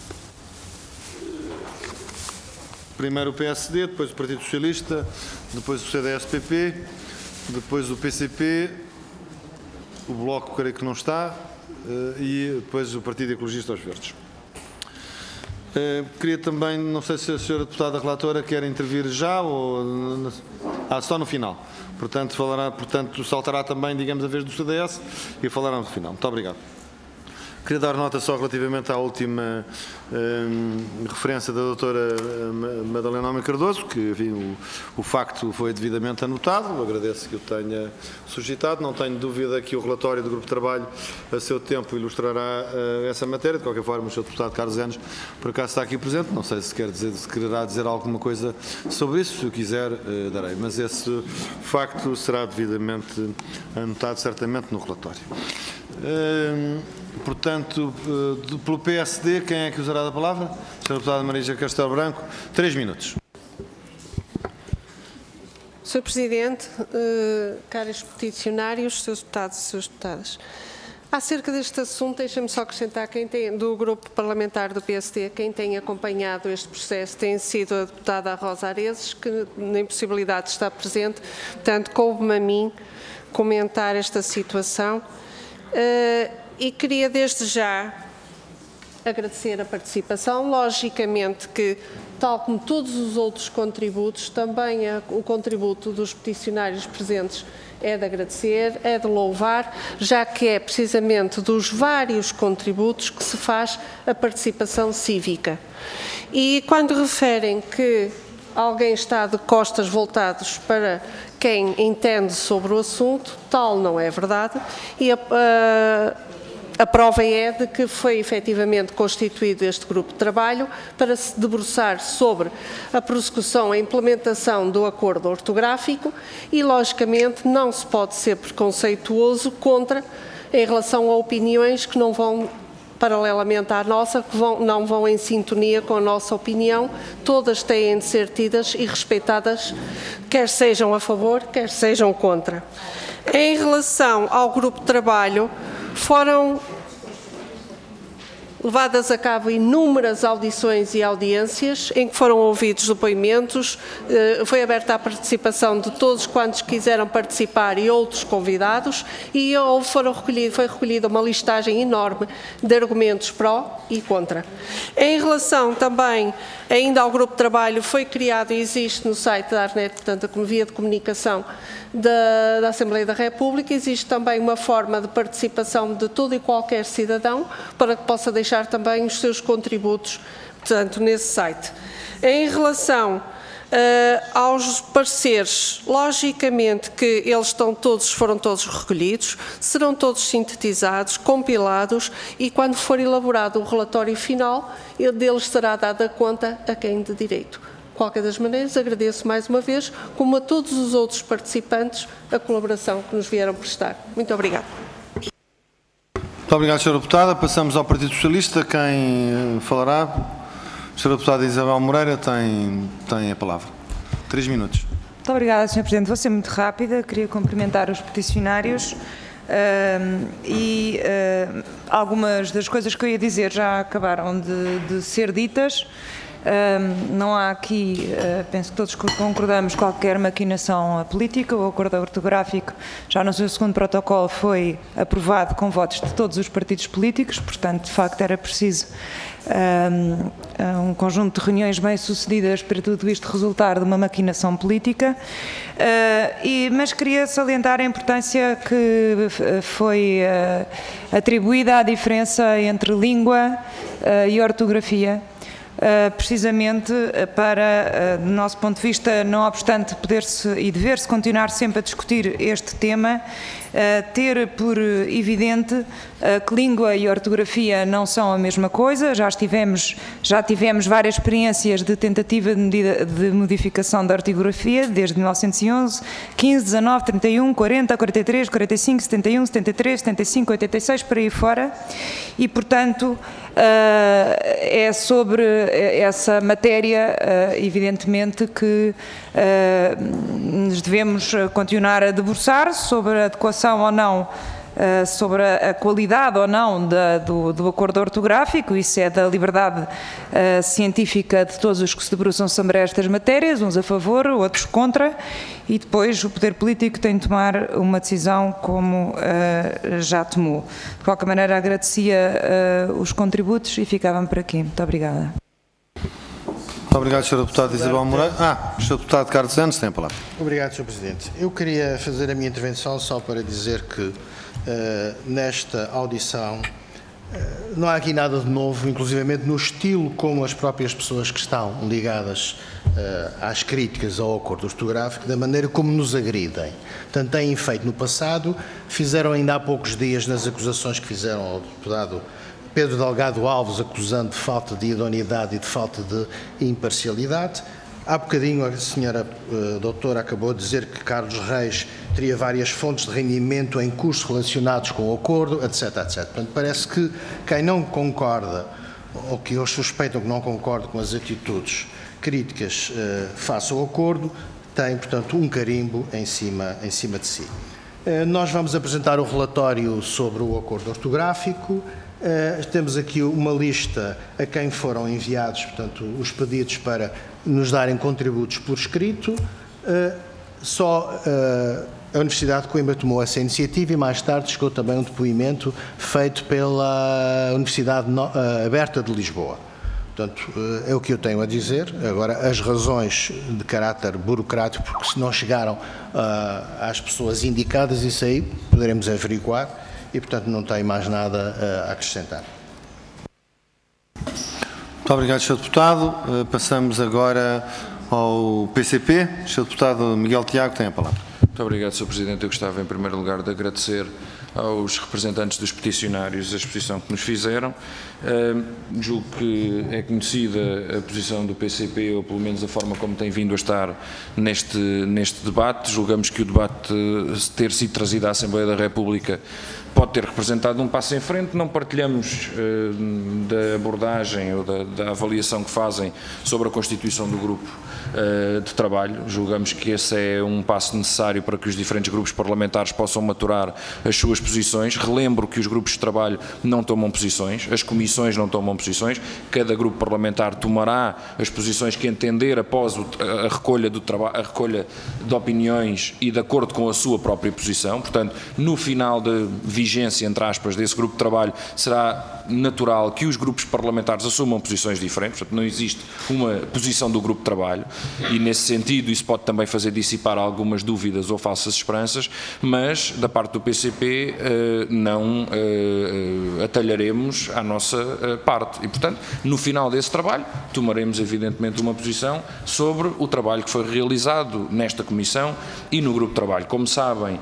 primeiro o P S D, depois o Partido Socialista, depois o C D S P P, depois o P C P, o Bloco, creio que não está, eh, e depois o Partido Ecologista aos Verdes. Eh, queria também, não sei se a senhora deputada relatora quer intervir já ou ah, só no final. Portanto, falará, portanto, saltará também, digamos, a vez do C D S e falará no final. Muito obrigado. Queria dar nota só relativamente à última hum, referência da doutora Madalena Homem Cardoso, que enfim, o, o facto foi devidamente anotado, agradeço que o tenha suscitado, não tenho dúvida que o relatório do Grupo de Trabalho a seu tempo ilustrará uh, essa matéria, de qualquer forma o senhor deputado Carlos Enes por acaso está aqui presente, não sei se, quer dizer, se quererá dizer alguma coisa sobre isso, se o quiser uh, darei, mas esse facto será devidamente anotado certamente no relatório. Hum, Portanto, pelo P S D, quem é que usará a palavra? senhora deputada Marisa Castelo Branco, três minutos. senhor Presidente, caros peticionários, senhores deputados e senhoras deputadas, acerca deste assunto, deixem-me só acrescentar quem tem, do grupo parlamentar do P S D, quem tem acompanhado este processo tem sido a deputada Rosa Areses, que na impossibilidade de estar presente, portanto, coube-me a mim comentar esta situação. Uh, E queria desde já agradecer a participação. Logicamente que, tal como todos os outros contributos, também a, o contributo dos peticionários presentes é de agradecer, é de louvar, já que é precisamente dos vários contributos que se faz a participação cívica. E quando referem que alguém está de costas voltados para quem entende sobre o assunto, tal não é verdade, e a, a A prova é de que foi efetivamente constituído este grupo de trabalho para se debruçar sobre a prossecução e a implementação do acordo ortográfico e, logicamente, não se pode ser preconceituoso contra em relação a opiniões que não vão paralelamente à nossa, que vão, não vão em sintonia com a nossa opinião, todas têm de ser tidas e respeitadas, quer sejam a favor, quer sejam contra. Em relação ao grupo de trabalho, foram levadas a cabo inúmeras audições e audiências em que foram ouvidos depoimentos, foi aberta a participação de todos quantos quiseram participar e outros convidados e foram recolhido, foi recolhida uma listagem enorme de argumentos pró e contra. Em relação também ainda ao grupo de trabalho, foi criado e existe no site da Arnet, portanto a via de comunicação da, da Assembleia da República, existe também uma forma de participação de todo e qualquer cidadão para que possa deixar também os seus contributos, portanto, nesse site. Em relação uh, aos pareceres, logicamente que eles estão todos, foram todos recolhidos, serão todos sintetizados, compilados e quando for elaborado o relatório final, deles será dada conta a quem de direito. De qualquer das maneiras, agradeço mais uma vez, como a todos os outros participantes, a colaboração que nos vieram prestar. Muito obrigada. Muito obrigado, senhora deputada. Passamos ao Partido Socialista. Quem falará? A senhora deputada Isabel Moreira tem, tem a palavra. Três minutos. Muito obrigada, senhor Presidente. Vou ser muito rápida. Queria cumprimentar os peticionários. Uh, e uh, algumas das coisas que eu ia dizer já acabaram de, de ser ditas. Uh, não há aqui, uh, penso que todos concordamos, qualquer maquinação política. O acordo ortográfico, já no seu segundo protocolo, foi aprovado com votos de todos os partidos políticos, portanto, de facto, era preciso uh, um conjunto de reuniões bem-sucedidas para tudo isto resultar de uma maquinação política. Uh, e, mas queria salientar a importância que foi uh, atribuída à diferença entre língua uh, e ortografia. Uh, precisamente uh, para, uh, do nosso ponto de vista, não obstante poder-se e dever-se continuar sempre a discutir este tema, uh, ter por evidente uh, que língua e ortografia não são a mesma coisa. Já estivemos, já tivemos várias experiências de tentativa de, medida, de modificação da ortografia, desde mil novecentos e onze, quinze, dezanove, trinta e um, quarenta, quarenta e três, quarenta e cinco, setenta e um, setenta e três, setenta e cinco, oitenta e seis, por aí fora, e, portanto, Uh, é sobre essa matéria, uh, evidentemente, que uh, nos devemos continuar a debruçar sobre a adequação informação ou não Uh, sobre a, a qualidade ou não da, do, do acordo ortográfico. Isso é da liberdade uh, científica de todos os que se debruçam sobre estas matérias, uns a favor, outros contra, e depois o poder político tem de tomar uma decisão como uh, já tomou. De qualquer maneira, agradecia uh, os contributos e ficava-me por aqui. Muito obrigada. Muito obrigado, senhor Deputado Isabel Moreira. Ah, o senhor Deputado Carlos Santos tem a palavra. Obrigado, senhor Presidente. Eu queria fazer a minha intervenção só para dizer que Uh, nesta audição uh, não há aqui nada de novo, inclusivamente no estilo como as próprias pessoas que estão ligadas uh, às críticas ao acordo ortográfico, da maneira como nos agridem. Portanto, têm feito no passado, fizeram ainda há poucos dias nas acusações que fizeram ao deputado Pedro Delgado Alves, acusando de falta de idoneidade e de falta de imparcialidade. Há bocadinho a senhora uh, doutora acabou de dizer que Carlos Reis teria várias fontes de rendimento em custos relacionados com o acordo, etc, etcétera. Portanto, parece que quem não concorda, ou que hoje suspeitam que não concorda com as atitudes críticas uh, face ao acordo, tem, portanto, um carimbo em cima, em cima de si. Uh, nós vamos apresentar o relatório sobre o acordo ortográfico. Uh, temos aqui uma lista a quem foram enviados, portanto, os pedidos para nos darem contributos por escrito. Uh, só uh, a Universidade de Coimbra tomou essa iniciativa e mais tarde chegou também um depoimento feito pela Universidade no, uh, Aberta de Lisboa. Portanto, uh, é o que eu tenho a dizer. Agora, as razões de caráter burocrático, porque se não chegaram uh, às pessoas indicadas, isso aí poderemos averiguar. E, portanto, não tenho mais nada a acrescentar. Muito obrigado, senhor Deputado. Passamos agora ao P C P. O senhor Deputado Miguel Tiago tem a palavra. Muito obrigado, senhor Presidente. Eu gostava, em primeiro lugar, de agradecer aos representantes dos peticionários a exposição que nos fizeram. Uh, julgo que é conhecida a posição do P C P, ou pelo menos a forma como tem vindo a estar neste, neste debate. Julgamos que o debate ter sido trazido à Assembleia da República pode ter representado um passo em frente. Não partilhamos uh, da abordagem ou da, da avaliação que fazem sobre a constituição do grupo uh, de trabalho. Julgamos que esse é um passo necessário para que os diferentes grupos parlamentares possam maturar as suas posições. Relembro que os grupos de trabalho não tomam posições, as comissões não tomam posições, cada grupo parlamentar tomará as posições que entender após o, a, recolha do trabalho, a recolha de opiniões e de acordo com a sua própria posição. Portanto, no final de vigência, entre aspas, desse grupo de trabalho, será natural que os grupos parlamentares assumam posições diferentes. Portanto, não existe uma posição do grupo de trabalho e, nesse sentido, isso pode também fazer dissipar algumas dúvidas ou falsas esperanças, mas, da parte do P C P, não atalharemos à nossa parte. E, portanto, no final desse trabalho, tomaremos, evidentemente, uma posição sobre o trabalho que foi realizado nesta comissão e no grupo de trabalho. Como sabem,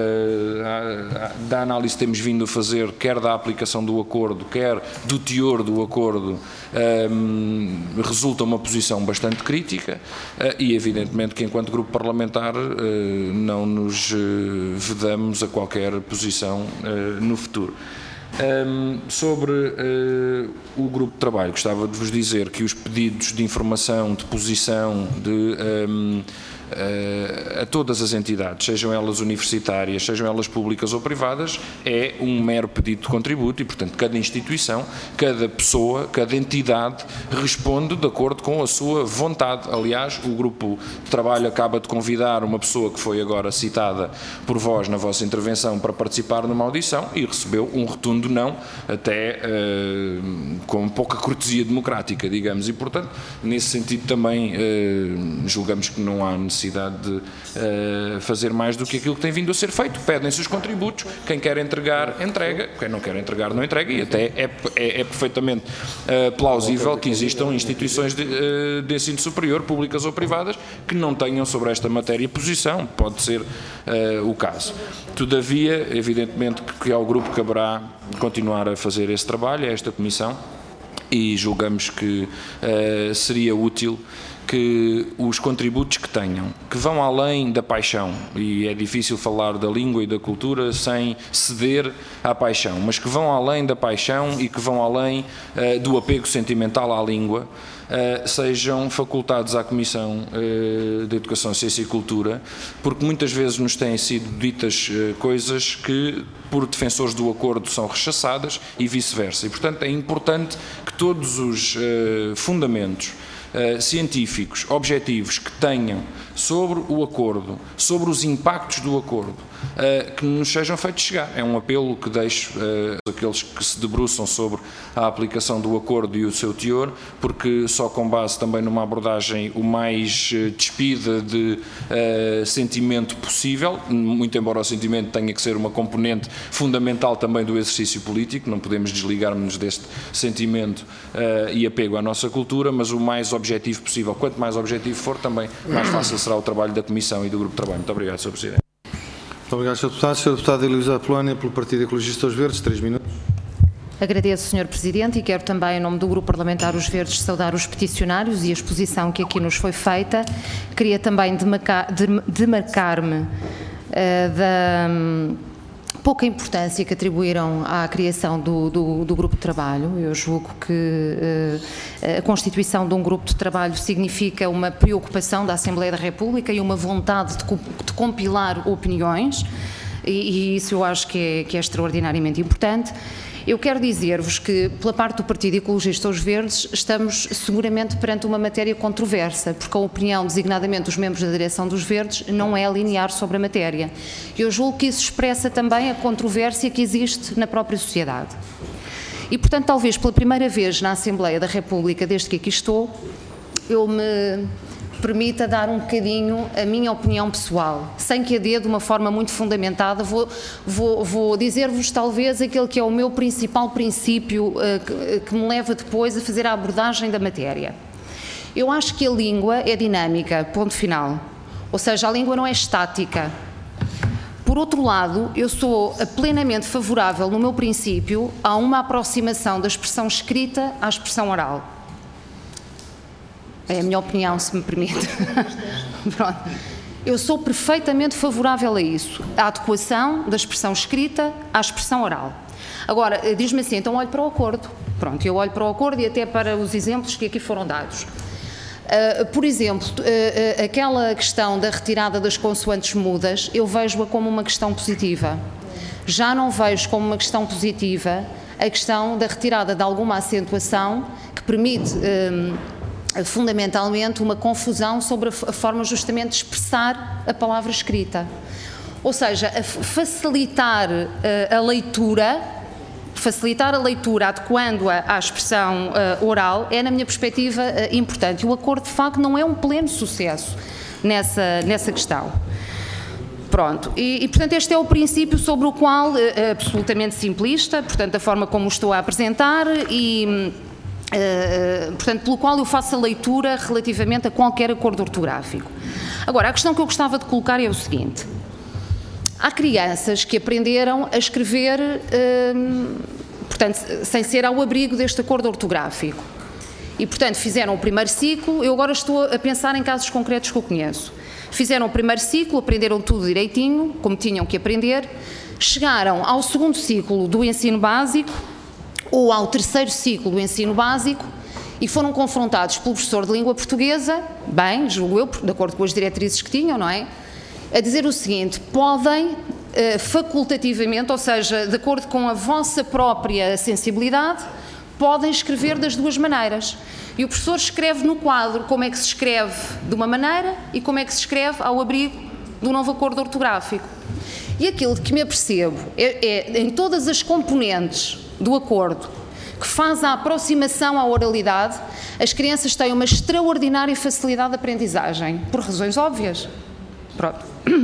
da análise que temos vindo a fazer, quer da aplicação do acordo, quer do teor do acordo, um, resulta uma posição bastante crítica uh, e, evidentemente, que enquanto grupo parlamentar uh, não nos uh, vedamos a qualquer posição uh, no futuro. Um, sobre uh, o grupo de trabalho, gostava de vos dizer que os pedidos de informação, de posição, de... Um, a todas as entidades, sejam elas universitárias, sejam elas públicas ou privadas, é um mero pedido de contributo e, portanto, cada instituição, cada pessoa, cada entidade responde de acordo com a sua vontade. Aliás, o grupo de trabalho acaba de convidar uma pessoa que foi agora citada por vós na vossa intervenção para participar numa audição e recebeu um rotundo não, até uh, com pouca cortesia democrática, digamos, e, portanto, nesse sentido também uh, julgamos que não há necessidade necessidade de uh, fazer mais do que aquilo que tem vindo a ser feito. Pedem-se os contributos, quem quer entregar, entrega, quem não quer entregar, não entrega, e até é, é, é perfeitamente uh, plausível que existam instituições de, uh, de ensino superior, públicas ou privadas, que não tenham sobre esta matéria posição, pode ser uh, o caso. Todavia, evidentemente que ao grupo caberá continuar a fazer esse trabalho, a esta comissão, e julgamos que uh, seria útil que os contributos que tenham, que vão além da paixão, e é difícil falar da língua e da cultura sem ceder à paixão, mas que vão além da paixão e que vão além uh, do apego sentimental à língua, uh, sejam facultados à Comissão uh, de Educação, Ciência e Cultura, porque muitas vezes nos têm sido ditas uh, coisas que, por defensores do acordo, são rechaçadas e vice-versa. E, portanto, é importante que todos os uh, fundamentos Uh, científicos, objetivos que tenham sobre o acordo, sobre os impactos do acordo, uh, que nos sejam feitos chegar. É um apelo que deixo uh, àqueles que se debruçam sobre a aplicação do acordo e o seu teor, porque só com base também numa abordagem o mais uh, despida de uh, sentimento possível, muito embora o sentimento tenha que ser uma componente fundamental também do exercício político, não podemos desligar-nos deste sentimento uh, e apego à nossa cultura, mas o mais objetivo possível. Quanto mais objetivo for, também mais fácil será o trabalho da Comissão e do Grupo de Trabalho. Muito obrigado, senhor Presidente. Muito obrigado, senhor Deputado. senhor Deputado Elisa Apolónia, pelo Partido Ecologista dos Verdes, três minutos. Agradeço, senhor Presidente, e quero também, em nome do Grupo Parlamentar Os Verdes, saudar os peticionários e a exposição que aqui nos foi feita. Queria também demarcar-me uh, da um, pouca importância que atribuíram à criação do, do, do grupo de trabalho. Eu julgo que uh, a constituição de um grupo de trabalho significa uma preocupação da Assembleia da República e uma vontade de, de compilar opiniões, e, e isso eu acho que é, que é extraordinariamente importante. Eu quero dizer-vos que, pela parte do Partido Ecologista Os Verdes, estamos seguramente perante uma matéria controversa, porque a opinião, designadamente dos membros da direção dos Verdes, não é linear sobre a matéria. Eu julgo que isso expressa também a controvérsia que existe na própria sociedade. E, portanto, talvez pela primeira vez na Assembleia da República, desde que aqui estou, eu me permita dar um bocadinho a minha opinião pessoal, sem que a dê de uma forma muito fundamentada. Vou, vou, vou dizer-vos talvez aquele que é o meu principal princípio uh, que, que me leva depois a fazer a abordagem da matéria. Eu acho que a língua é dinâmica, ponto final. Ou seja, a língua não é estática. Por outro lado, eu sou plenamente favorável, no meu princípio, a uma aproximação da expressão escrita à expressão oral. É a minha opinião, se me permite. Pronto. Eu sou perfeitamente favorável a isso, a adequação da expressão escrita à expressão oral. Agora, diz-me assim, então olho para o acordo. Pronto, eu olho para o acordo e até para os exemplos que aqui foram dados. Uh, por exemplo, uh, uh, aquela questão da retirada das consoantes mudas, eu vejo-a como uma questão positiva. Já não vejo como uma questão positiva a questão da retirada de alguma acentuação que permite Uh, fundamentalmente uma confusão sobre a forma justamente de expressar a palavra escrita. Ou seja, a facilitar uh, a leitura, facilitar a leitura adequando-a à expressão uh, oral é, na minha perspectiva, uh, importante. E o acordo, de facto, não é um pleno sucesso nessa, nessa questão. Pronto, e, e portanto este é o princípio sobre o qual, uh, absolutamente simplista, portanto da forma como estou a apresentar e Uh, portanto, pelo qual eu faço a leitura relativamente a qualquer acordo ortográfico. Agora, a questão que eu gostava de colocar é o seguinte: há crianças que aprenderam a escrever, uh, portanto, sem ser ao abrigo deste acordo ortográfico. E, portanto, fizeram o primeiro ciclo. Eu agora estou a pensar em casos concretos que eu conheço. Fizeram o primeiro ciclo, aprenderam tudo direitinho, como tinham que aprender, chegaram ao segundo ciclo do ensino básico, ou ao terceiro ciclo do ensino básico, e foram confrontados pelo professor de língua portuguesa, bem, julgo eu, de acordo com as diretrizes que tinham, não é? A dizer o seguinte: podem, eh, facultativamente, ou seja, de acordo com a vossa própria sensibilidade, podem escrever das duas maneiras. E o professor escreve no quadro como é que se escreve de uma maneira e como é que se escreve ao abrigo do novo acordo ortográfico. E aquilo de que me apercebo é, é em todas as componentes do acordo que faz a aproximação à oralidade, as crianças têm uma extraordinária facilidade de aprendizagem, por razões óbvias. Pronto.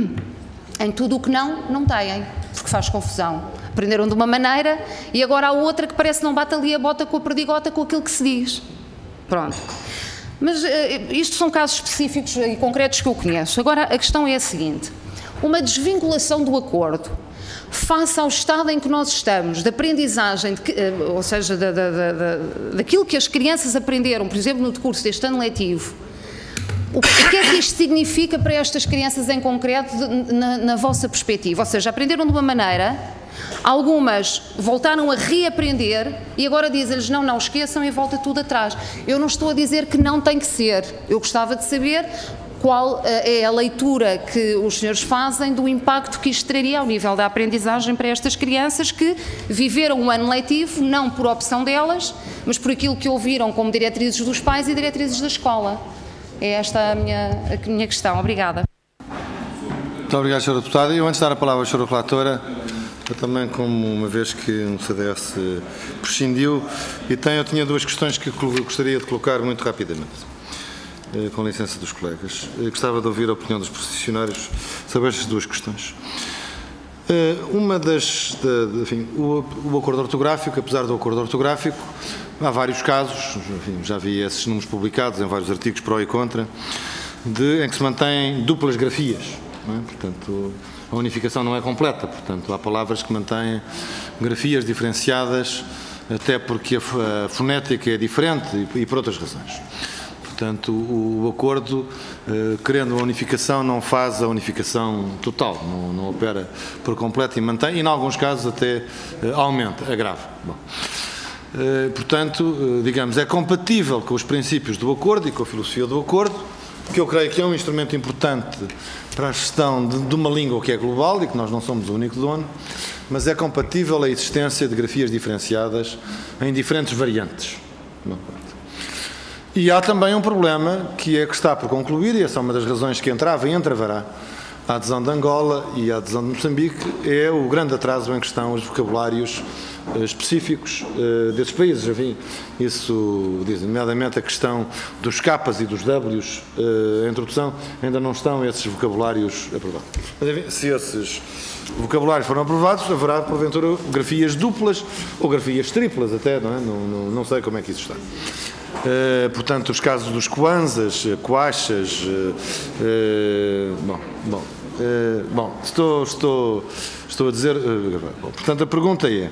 Em tudo o que não, não têm, porque faz confusão. Aprenderam de uma maneira e agora há outra que parece que não bate ali a bota com a perdigota com aquilo que se diz. Pronto. Mas uh, isto são casos específicos e concretos que eu conheço. Agora, a questão é a seguinte: uma desvinculação do acordo face ao estado em que nós estamos, de aprendizagem, de que, ou seja, da, da, da, daquilo que as crianças aprenderam, por exemplo, no decurso deste ano letivo, O que é que isto significa para estas crianças em concreto, de, na, na vossa perspectiva? Ou seja, aprenderam de uma maneira, algumas voltaram a reaprender e agora dizem-lhes não, não esqueçam e volta tudo atrás. Eu não estou a dizer que não tem que ser. Eu gostava de saber qual é a leitura que os senhores fazem do impacto que isto traria ao nível da aprendizagem para estas crianças que viveram um ano letivo, não por opção delas, mas por aquilo que ouviram como diretrizes dos pais e diretrizes da escola. É esta a minha, a minha questão. Obrigada. Muito obrigado, senhora Deputada. Eu, antes de dar a palavra à senhora Relatora, eu também, como uma vez que o C D S prescindiu, e tem, eu tinha duas questões que gostaria de colocar muito rapidamente, com licença dos colegas. Eu gostava de ouvir a opinião dos profissionários sobre estas duas questões. Uma das, de, de, enfim, o, o acordo ortográfico, apesar do acordo ortográfico, há vários casos, enfim, já vi esses números publicados em vários artigos pró e contra, de, em que se mantêm duplas grafias, não é? Portanto, a unificação não é completa, portanto, há palavras que mantêm grafias diferenciadas, até porque a, a fonética é diferente e, e por outras razões. Portanto, o, o acordo, eh, querendo a unificação, não faz a unificação total, não, não opera por completo e mantém, e em alguns casos até eh, aumenta, agrava. Bom. Eh, portanto, eh, digamos, é compatível com os princípios do acordo e com a filosofia do acordo, que eu creio que é um instrumento importante para a gestão de, de uma língua que é global e que nós não somos o único dono, mas é compatível a existência de grafias diferenciadas em diferentes variantes. Bom. E há também um problema que é que está por concluir, e essa é uma das razões que entrava e entravará a adesão de Angola e a adesão de Moçambique, é o grande atraso em que estão os vocabulários uh, específicos uh, desses países. Enfim, isso diz, nomeadamente a questão dos capas e dos Ws, uh, a introdução, ainda não estão esses vocabulários aprovados. Mas, enfim, se esses vocabulários foram aprovados, haverá, porventura, grafias duplas ou grafias triplas até, não é? Não, não, não sei como é que isso está. Uh, portanto, os casos dos Kwanzas, Kwachas, uh, uh, bom, bom, uh, bom, estou, estou, estou a dizer, uh, bom, portanto, a pergunta é,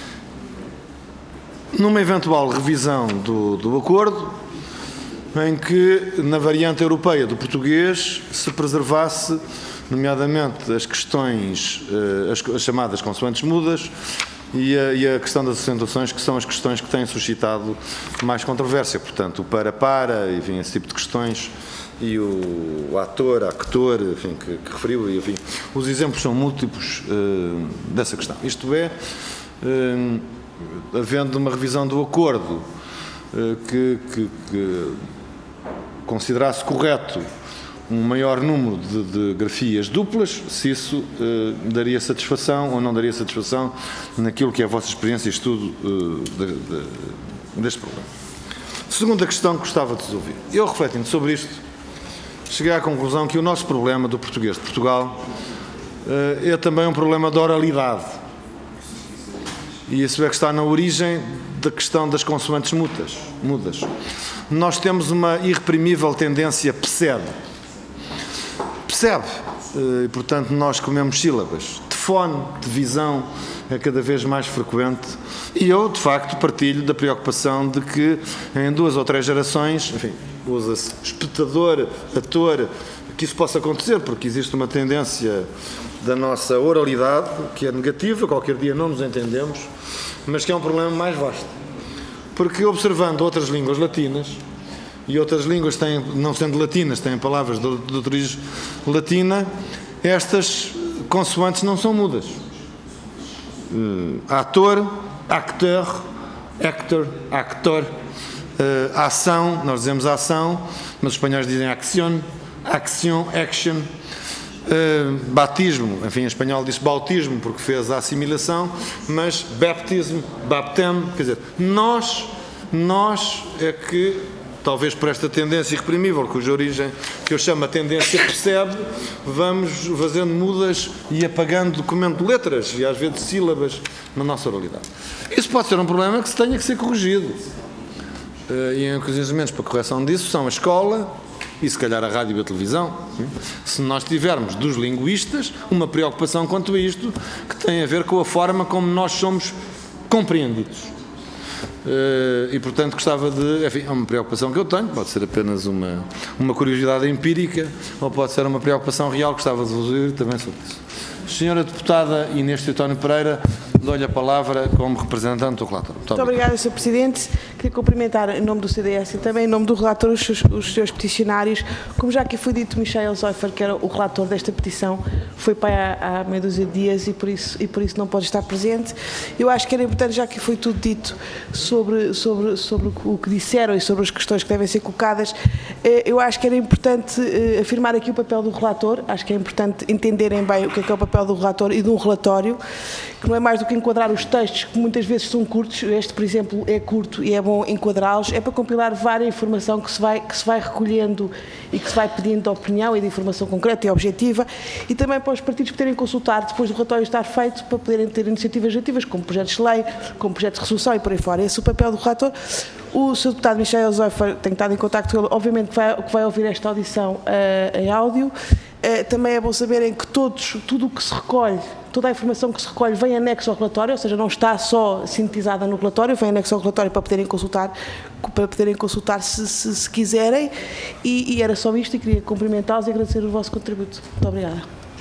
numa eventual revisão do, do acordo, em que na variante europeia do português se preservasse, nomeadamente, as questões, uh, as, as chamadas consoantes mudas, E a, e a questão das acentuações, que são as questões que têm suscitado mais controvérsia, portanto, o para-para, enfim, esse tipo de questões, e o, o ator, actor, enfim, que, que referiu, e, enfim, os exemplos são múltiplos uh, dessa questão. Isto é, uh, havendo uma revisão do acordo uh, que, que, que considerasse correto um maior número de, de grafias duplas, se isso eh, daria satisfação ou não daria satisfação naquilo que é a vossa experiência e estudo eh, de, de, deste problema. Segunda questão que gostava de vos ouvir. Eu, refletindo sobre isto, cheguei à conclusão que o nosso problema do português de Portugal eh, é também um problema de oralidade. E isso é que está na origem da questão das consoantes mudas. mudas. Nós temos uma irreprimível tendência pseudo. Percebe? E, portanto, nós comemos sílabas. De fone, de visão, é cada vez mais frequente. E eu, de facto, partilho da preocupação de que em duas ou três gerações, enfim, usa-se espectador, ator, que isso possa acontecer, porque existe uma tendência da nossa oralidade, que é negativa, qualquer dia não nos entendemos, mas que é um problema mais vasto. Porque observando outras línguas latinas, e outras línguas, têm, não sendo latinas, têm palavras de, de origem latina, estas consoantes não são mudas. Uh, ator, actor, actor, actor, uh, ação, nós dizemos ação, mas os espanhóis dizem acción, action, action, uh, batismo, enfim, em espanhol diz bautismo, porque fez a assimilação, mas baptismo, baptem, quer dizer, nós, nós é que, talvez por esta tendência irreprimível, cuja origem, que eu chamo a tendência percebe, vamos fazendo mudas e apagando documento de letras e às vezes sílabas na nossa oralidade. Isso pode ser um problema que se tenha que ser corrigido. E em instrumentos para correção disso são a escola e se calhar a rádio e a televisão. Se nós tivermos dos linguistas uma preocupação quanto a isto, que tem a ver com a forma como nós somos compreendidos. e, portanto, gostava de... Enfim, é uma preocupação que eu tenho, pode ser apenas uma, uma curiosidade empírica ou pode ser uma preocupação real, gostava de vos ouvir também sobre isso. Senhora Deputada Inês Teotónio Pereira, dou-lhe a palavra como representante do relator. Muito, Muito obrigada, senhor Presidente. Queria cumprimentar em nome do C D S e também em nome do relator os seus, os seus peticionários. Como já aqui foi dito, Michael Zoifer, que era o relator desta petição, foi pai há, há meia dúzia de dias e por, isso, e por isso não pode estar presente. Eu acho que era importante, já que foi tudo dito sobre, sobre, sobre o que disseram e sobre as questões que devem ser colocadas, eu acho que era importante afirmar aqui o papel do relator. Acho que é importante entenderem bem o que é, que é o papel do relator e de um relatório, que não é mais do que enquadrar os textos, que muitas vezes são curtos. Este, por exemplo, é curto e é bom enquadrá-los, é para compilar várias informação que se, vai, que se vai recolhendo e que se vai pedindo de opinião e de informação concreta e objetiva, e também para os partidos poderem consultar, depois do relatório estar feito, para poderem ter iniciativas legislativas, como projetos de lei, como projetos de resolução e por aí fora. Esse é o papel do relator. O senhor Deputado Michael Zoifer tem estado em contacto com ele, obviamente que vai, que vai ouvir esta audição uh, em áudio. Uh, também é bom saberem que todos, tudo o que se recolhe, toda a informação que se recolhe vem anexo ao relatório, ou seja, não está só sintetizada no relatório, vem anexo ao relatório para poderem consultar, para poderem consultar se, se, se quiserem, e, e era só isto, e queria cumprimentá-los e agradecer o vosso contributo. Muito obrigada.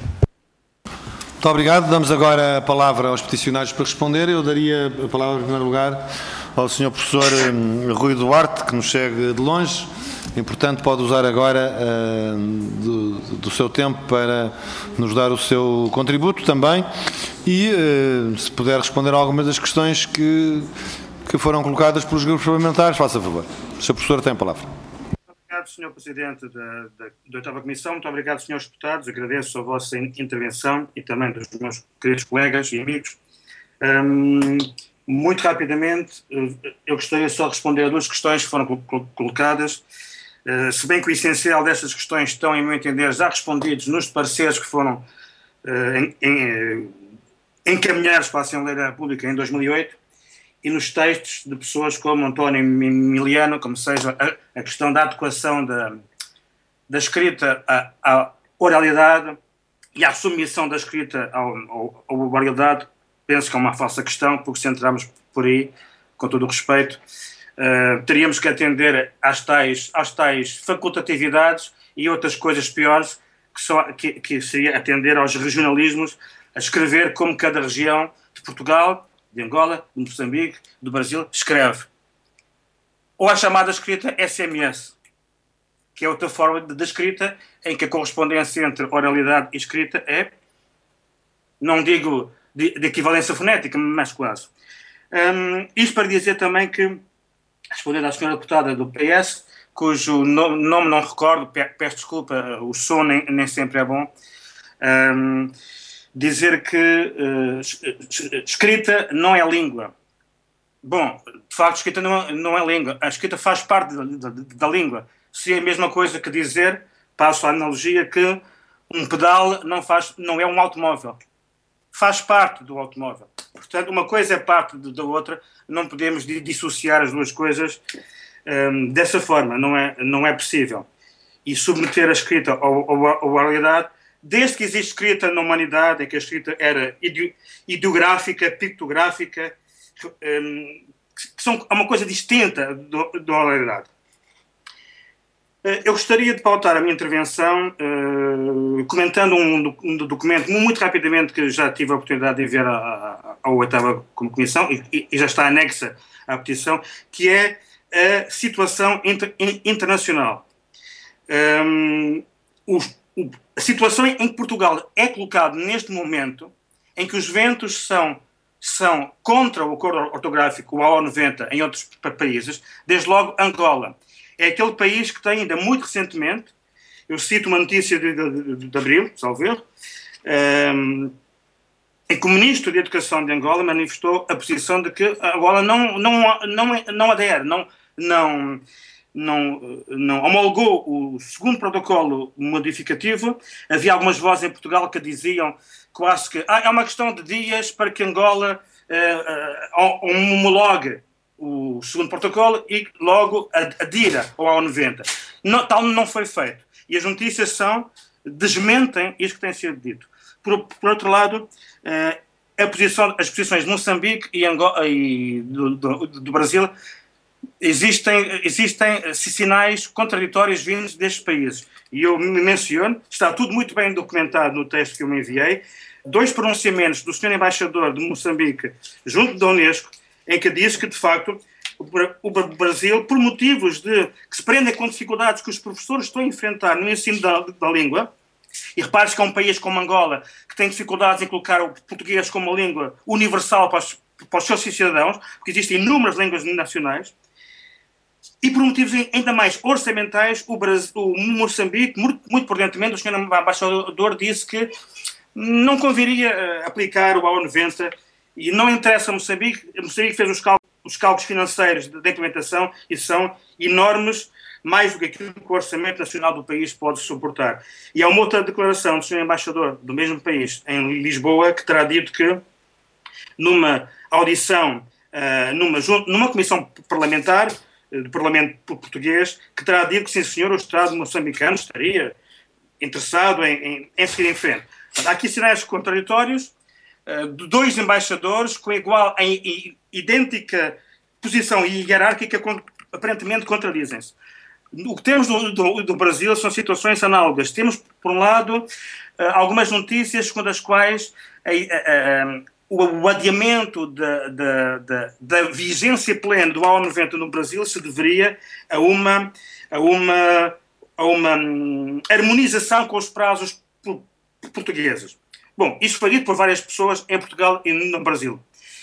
Muito obrigado. Damos agora a palavra aos peticionários para responder. Eu daria a palavra, em primeiro lugar, ao senhor professor Rui Duarte, que nos segue de longe, e, portanto, pode usar agora uh, do, do seu tempo para nos dar o seu contributo também e, uh, se puder responder a algumas das questões que, que foram colocadas pelos grupos parlamentares, faça favor. O senhor professor tem a palavra. Muito obrigado, senhor Presidente da, da, da oitava Comissão. Muito obrigado, senhores deputados. Agradeço a vossa intervenção e também dos meus queridos colegas e amigos. Um, muito rapidamente, eu gostaria só de responder a duas questões que foram colocadas. Uh, se bem que o essencial destas questões estão, em meu entender, já respondidos nos pareceres que foram uh, em, em, encaminhados para a Assembleia da República em dois mil e oito e nos textos de pessoas como António Miliano, como seja a, a questão da adequação da, da escrita à, à oralidade e à submissão da escrita ao, ao, à oralidade. Penso que é uma falsa questão, porque se entrarmos por aí, com todo o respeito, Uh, teríamos que atender às tais, às tais facultatividades e outras coisas piores, que, só, que, que seria atender aos regionalismos, a escrever como cada região de Portugal, de Angola, de Moçambique, do Brasil, escreve. Ou a chamada escrita S M S, que é outra forma de, de escrita em que a correspondência entre oralidade e escrita é, não digo de, de equivalência fonética, mas quase. Um, isto para dizer também que, respondendo à senhora deputada do P S, cujo nome, nome não recordo, peço desculpa, o som nem, nem sempre é bom, um, dizer que uh, escrita não é língua. Bom, de facto, escrita não, não é língua. A escrita faz parte da, da, da língua. Seria a mesma coisa que dizer, passo a analogia, que um pedal não, faz, não é um automóvel. Faz parte do automóvel. Portanto, uma coisa é parte da outra, não podemos dissociar as duas coisas um, dessa forma, não é, não é possível. E submeter a escrita à oralidade, desde que existe escrita na humanidade, em que a escrita era ideográfica, pictográfica, um, que são uma coisa distinta da oralidade. Eu gostaria de pautar a minha intervenção uh, comentando um, um documento muito rapidamente que já tive a oportunidade de enviar à, à oitava Comissão e, e já está anexa à petição, que é a situação inter, internacional. Um, o, o, a situação em que Portugal é colocado neste momento, em que os ventos são, são contra o acordo ortográfico, o A O noventa, em outros países, desde logo Angola. É aquele país que tem ainda muito recentemente, eu cito uma notícia de, de, de, de abril, salvo erro, um, em que o Ministro da Educação de Angola manifestou a posição de que Angola não, não, não, não adere, não, não, não, não homologou o segundo protocolo modificativo. Havia algumas vozes em Portugal que diziam quase que ah, é uma questão de dias para que Angola uh, uh, homologue o segundo protocolo e logo adira ao A O noventa. Não, tal não foi feito. E as notícias são, desmentem isto que tem sido dito. Por, por outro lado, uh, a posição, as posições de Moçambique e, Angola, e do, do, do Brasil, existem, existem sinais contraditórios vindos destes países. E eu me menciono, está tudo muito bem documentado no texto que eu me enviei, dois pronunciamentos do senhor Embaixador de Moçambique junto da Unesco, em que diz que, de facto, o Brasil, por motivos de que se prendem com dificuldades que os professores estão a enfrentar no ensino da, da língua, e repare-se que é um país como Angola, que tem dificuldades em colocar o português como uma língua universal para os, para os seus cidadãos, porque existem inúmeras línguas nacionais, e por motivos ainda mais orçamentais, o, Brasil, o Moçambique, muito, muito prudentemente, o senhor Embaixador disse que não conviria aplicar o A O noventa e não interessa a Moçambique. Moçambique fez os cálculos, os cálculos financeiros da implementação e são enormes, mais do que aquilo que o Orçamento Nacional do país pode suportar. E há uma outra declaração do senhor Embaixador do mesmo país, em Lisboa, que terá dito que numa audição, uh, numa, numa comissão parlamentar do Parlamento Português, que terá dito que, sim senhor, o Estado moçambicano estaria interessado em, em, em seguir em frente. Há aqui sinais contraditórios uh, de dois embaixadores com igual, em, em idêntica posição hierárquica, com, aparentemente contradizem-se. O que temos do, do, do Brasil são situações análogas. Temos, por um lado, uh, algumas notícias com as quais uh, uh, o, o adiamento da, da, da, da vigência plena do A O noventa no Brasil se deveria a uma, a uma, a uma um, harmonização com os prazos portugueses. Bom, isto foi dito por várias pessoas em Portugal e no Brasil.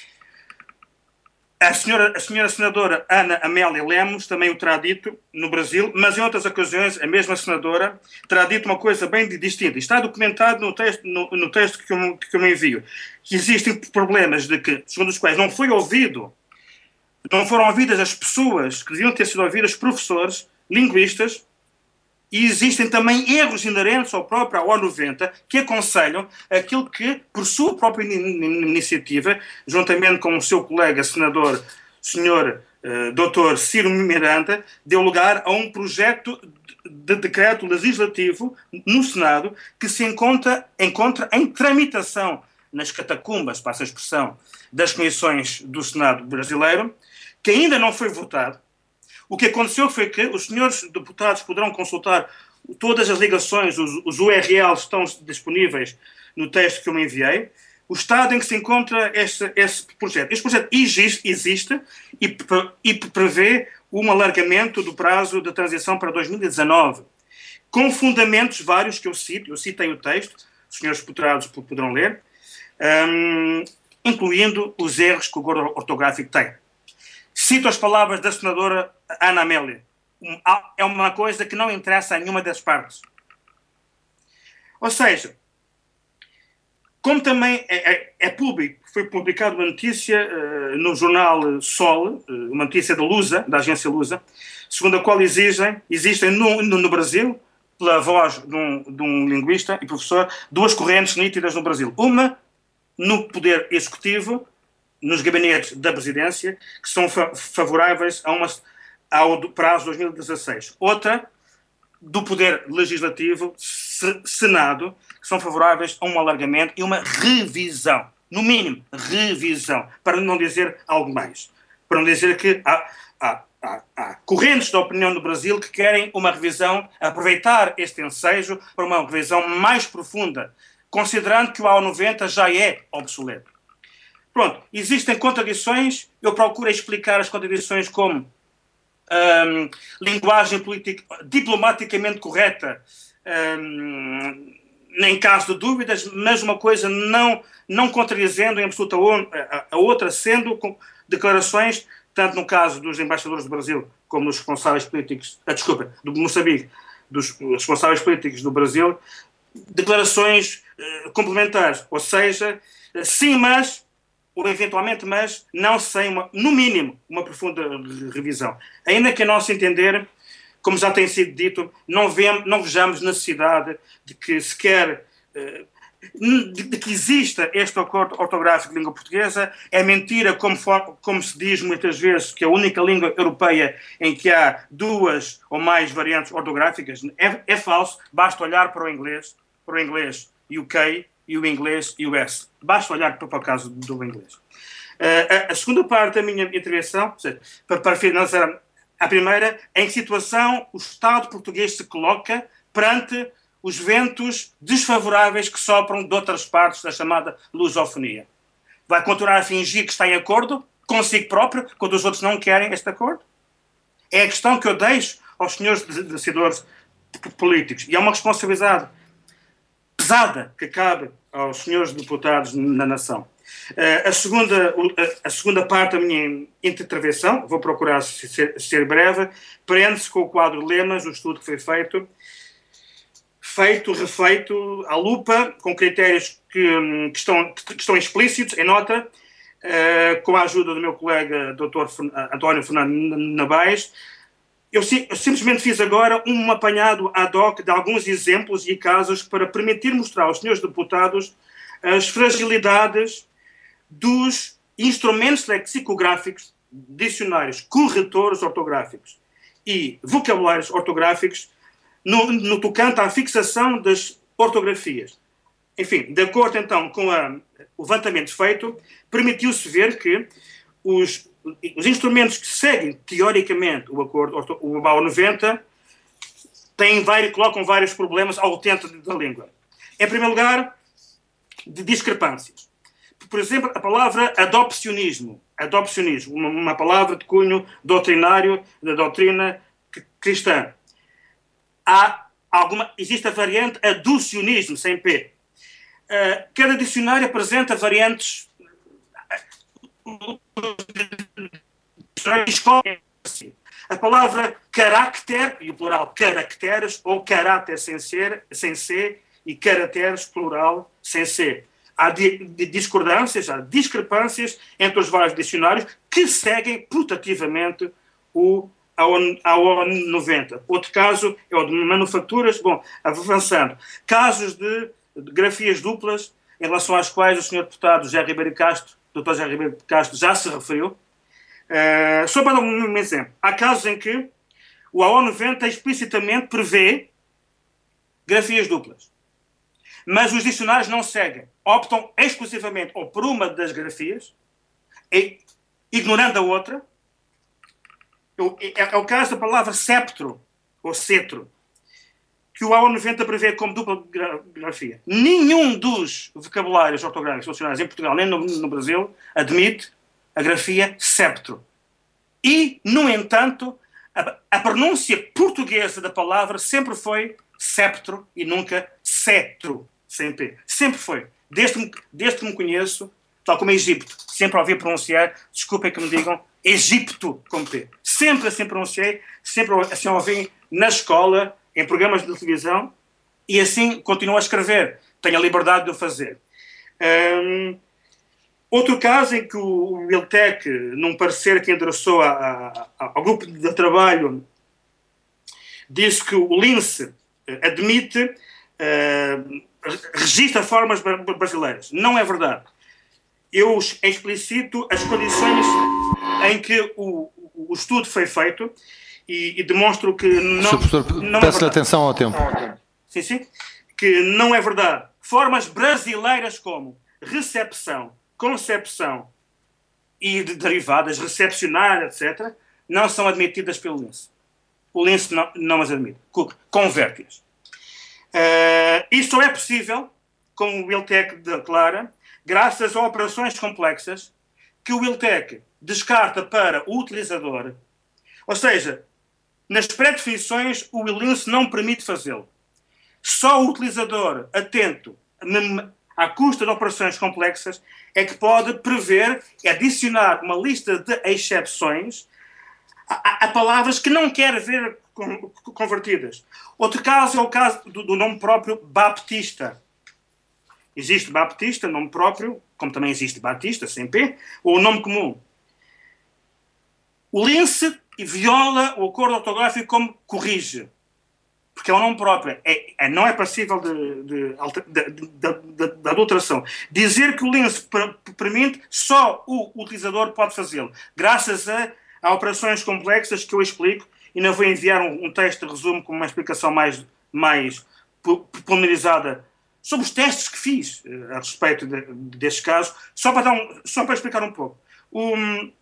A senhora, a senhora senadora Ana Amélia Lemos também o terá dito no Brasil, mas em outras ocasiões a mesma senadora terá dito uma coisa bem distinta. Está documentado no texto, no, no texto que, eu, que eu me envio, que existem problemas de que, segundo os quais não foi ouvido, não foram ouvidas as pessoas que deviam ter sido ouvidas, professores, linguistas, e existem também erros inerentes ao próprio A O noventa que aconselham aquilo que, por sua própria iniciativa, juntamente com o seu colega senador, senhor uh, doutor Ciro Miranda, deu lugar a um projeto de decreto legislativo no Senado que se encontra, encontra em tramitação nas catacumbas, passa a expressão, das comissões do Senado brasileiro, que ainda não foi votado. O que aconteceu foi que os senhores deputados poderão consultar todas as ligações, os, os U R Ls estão disponíveis no texto que eu me enviei, o estado em que se encontra esse, esse projeto. Este projeto existe, existe e, e prevê um alargamento do prazo da transição para dois mil e dezanove, com fundamentos vários que eu cito, eu citei o texto, os senhores deputados poderão ler, um, incluindo os erros que o acordo ortográfico tem. Cito as palavras da senadora Ana Amélia. É uma coisa que não interessa a nenhuma das partes. Ou seja, como também é, é, é público, foi publicada uma notícia uh, no jornal Sol, uh, uma notícia da Lusa, da agência Lusa, segundo a qual exigem, existem no, no, no Brasil, pela voz de um, de um linguista e professor, duas correntes nítidas no Brasil. Uma no poder executivo, nos gabinetes da presidência, que são fa favoráveis a uma, ao prazo de dois mil e dezasseis. Outra, do poder legislativo, se, Senado, que são favoráveis a um alargamento e uma revisão. No mínimo, revisão. Para não dizer algo mais. Para não dizer que há, há, há, há correntes da opinião no Brasil que querem uma revisão, aproveitar este ensejo para uma revisão mais profunda, considerando que o A O noventa já é obsoleto. Pronto, existem contradições, eu procuro explicar as contradições como um, linguagem política diplomaticamente correta, um, em caso de dúvidas, mas uma coisa não, não contradizendo em absoluta a, a outra, sendo com declarações, tanto no caso dos embaixadores do Brasil como dos responsáveis políticos, ah, desculpa, do Moçambique, dos responsáveis políticos do Brasil, declarações uh, complementares, ou seja, sim, mas... ou eventualmente, mas não sem, uma, no mínimo, uma profunda revisão. Ainda que a nosso entender, como já tem sido dito, não, vemos, não vejamos necessidade de que sequer, de, de que exista este acordo ortográfico de língua portuguesa. É mentira, como, for, como se diz muitas vezes, que a única língua europeia em que há duas ou mais variantes ortográficas é, é falso. Basta olhar para o inglês, para o inglês U K e o inglês e o S. Basta olhar para, para o caso do inglês. Uh, a, a segunda parte da minha intervenção, ou seja, para, para finalizar a primeira, em que situação o Estado português se coloca perante os ventos desfavoráveis que sopram de outras partes da chamada lusofonia. Vai continuar a fingir que está em acordo consigo próprio, quando os outros não querem este acordo? É a questão que eu deixo aos senhores decisores políticos. E é uma responsabilidade pesada que cabe aos senhores deputados na nação. Uh, a, segunda, a, a segunda parte da minha intervenção, vou procurar ser, ser breve, prende-se com o quadro de lemas, o estudo que foi feito, feito, refeito, à lupa, com critérios que, que, estão, que estão explícitos, em nota, uh, com a ajuda do meu colega doutor António Fernando Nabais. Eu, eu simplesmente fiz agora um apanhado ad hoc de alguns exemplos e casos para permitir mostrar aos senhores deputados as fragilidades dos instrumentos lexicográficos, dicionários, corretores ortográficos e vocabulários ortográficos no, no tocante à fixação das ortografias. Enfim, de acordo então com a, o levantamento feito, permitiu-se ver que os, os instrumentos que seguem teoricamente o acordo, o B A U noventa, têm vários, colocam vários problemas ao utente da língua. Em primeiro lugar, de discrepâncias. Por exemplo, a palavra adopcionismo. Adopcionismo, uma, uma palavra de cunho doutrinário da doutrina cristã. Há alguma, existe a variante aducionismo, sem P. Uh, cada dicionário apresenta variantes. A palavra carácter, e o plural caracteres, ou caráter sem, ser, sem C, e caracteres, plural, sem C. Há di, di, discordâncias, há discrepâncias entre os vários dicionários que seguem putativamente o, a O N noventa. Outro caso é o de manufaturas. Bom, avançando. Casos de, de grafias duplas, em relação às quais o senhor deputado José Ribeiro Castro, doutor José Ribeiro Castro, já se referiu. Uh, só para dar um, um exemplo. Há casos em que o A O noventa explicitamente prevê grafias duplas. Mas os dicionários não seguem. Optam exclusivamente ou por uma das grafias, e, ignorando a outra. É, é o caso da palavra septro, ou cetro, que o A O noventa prevê como dupla grafia. Nenhum dos vocabulários ortográficos funcionais em Portugal, nem no, no Brasil, admite a grafia septro. E, no entanto, a, a pronúncia portuguesa da palavra sempre foi septro e nunca cetro, sem P. Sempre foi. Desde, desde que me conheço, tal como Egito, sempre ouvi pronunciar, desculpem que me digam, Egipto com P. Sempre assim pronunciei, sempre assim ouvi na escola, em programas de televisão, e assim continuo a escrever. Tenho a liberdade de o fazer. Um, outro caso em que o ILTEC, num parecer que endereçou a, a, ao grupo de trabalho, disse que o LINCE admite, uh, registra formas brasileiras. Não é verdade. Eu explicito as condições em que o, o estudo foi feito e, e demonstro que não, senhor professor, não é peço-lhe verdade. atenção ao tempo. Sim, sim. Que não é verdade. Formas brasileiras como recepção, concepção e de derivadas, recepcionar, etcétera, não são admitidas pelo LINCE. O LINCE não, não as admite. Converte-as. Uh, isto só é possível, como o ILTEC declara, graças a operações complexas que o ILTEC descarta para o utilizador. Ou seja, nas pré-definições o LINCE não permite fazê-lo. Só o utilizador atento à custa de operações complexas é que pode prever e adicionar uma lista de exceções a, a, a palavras que não quer ver convertidas. Outro caso é o caso do, do nome próprio Baptista. Existe Baptista, nome próprio, como também existe Batista, sem P, ou o nome comum. O LINCE viola o acordo ortográfico como corrige, porque é um nome próprio, é, é, não é passível de, de, de, de, de, de adulteração. Dizer que o LINCE per, permite, só o utilizador pode fazê-lo, graças a, a operações complexas que eu explico, e não vou enviar um, um texto de resumo com uma explicação mais, mais pormenorizada sobre os testes que fiz uh, a respeito de, destes casos, só para, dar um, só para explicar um pouco. Um,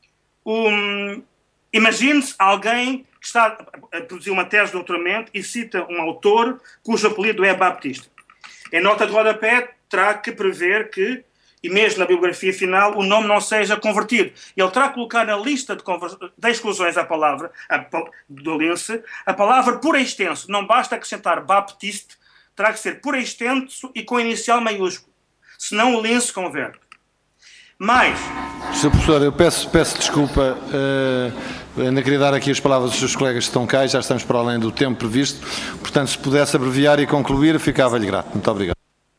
um, Imagine-se alguém que está a produzir uma tese de doutoramento e cita um autor cujo apelido é Baptista. Em nota de rodapé, terá que prever que, e mesmo na bibliografia final, o nome não seja convertido. Ele terá que colocar na lista de, de exclusões à palavra, a, do Lince, a palavra por extenso. Não basta acrescentar Baptiste, terá que ser por extenso e com inicial maiúsculo. Senão o Lince converte. Mais. senhor Professor, eu peço, peço desculpa, uh, ainda queria dar aqui as palavras dos seus colegas que estão cá e já estamos para além do tempo previsto. Portanto, se pudesse abreviar e concluir, ficava-lhe grato. Muito obrigado.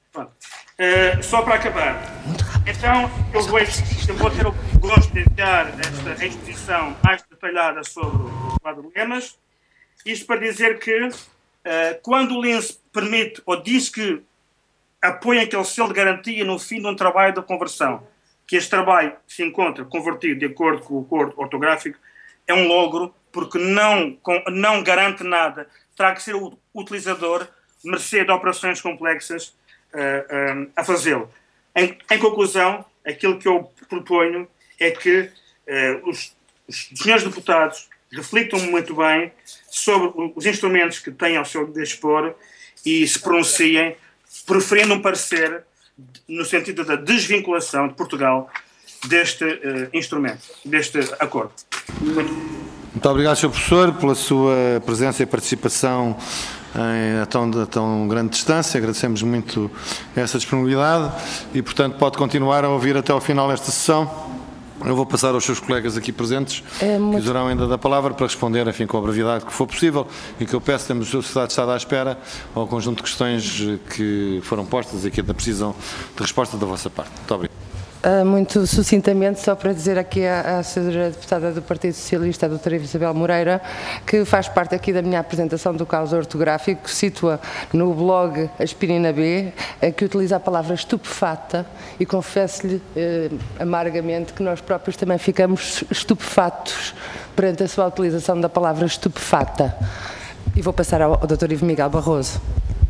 Uh, só para acabar. Então, eu vou, eu vou ter o gosto de enviar esta exposição mais detalhada sobre o quadro de lemas. Isto para dizer que, uh, quando o Lince permite ou diz que apoia aquele selo de garantia no fim de um trabalho de conversão, que este trabalho se encontra convertido de acordo com o acordo ortográfico, é um logro, porque não, não garante nada. Terá que ser o utilizador, mercê de operações complexas, uh, uh, a fazê-lo. Em, em conclusão, aquilo que eu proponho é que uh, os, os senhores deputados reflitam muito bem sobre os instrumentos que têm ao seu dispor e se pronunciem, preferindo um parecer no sentido da desvinculação de Portugal deste uh, instrumento, deste acordo. Muito, Muito obrigado, senhor Professor, pela sua presença e participação em a tão, a tão grande distância. Agradecemos muito essa disponibilidade e, portanto, pode continuar a ouvir até ao final desta sessão. Eu vou passar aos seus colegas aqui presentes, é muito... que usarão ainda da palavra para responder, enfim, com a brevidade que for possível, e que eu peço, temos a sociedade Estado à espera ao conjunto de questões que foram postas e que ainda precisam de resposta da vossa parte. Muito obrigado. Uh, muito sucintamente, só para dizer aqui à, à senhora deputada do Partido Socialista, a doutora Isabel Moreira, que faz parte aqui da minha apresentação do caos ortográfico, que situa no blog Aspirina B, uh, que utiliza a palavra estupefata, e confesso-lhe uh, amargamente que nós próprios também ficamos estupefatos perante a sua utilização da palavra estupefata. E vou passar ao, ao doutor Ivo Miguel Barroso.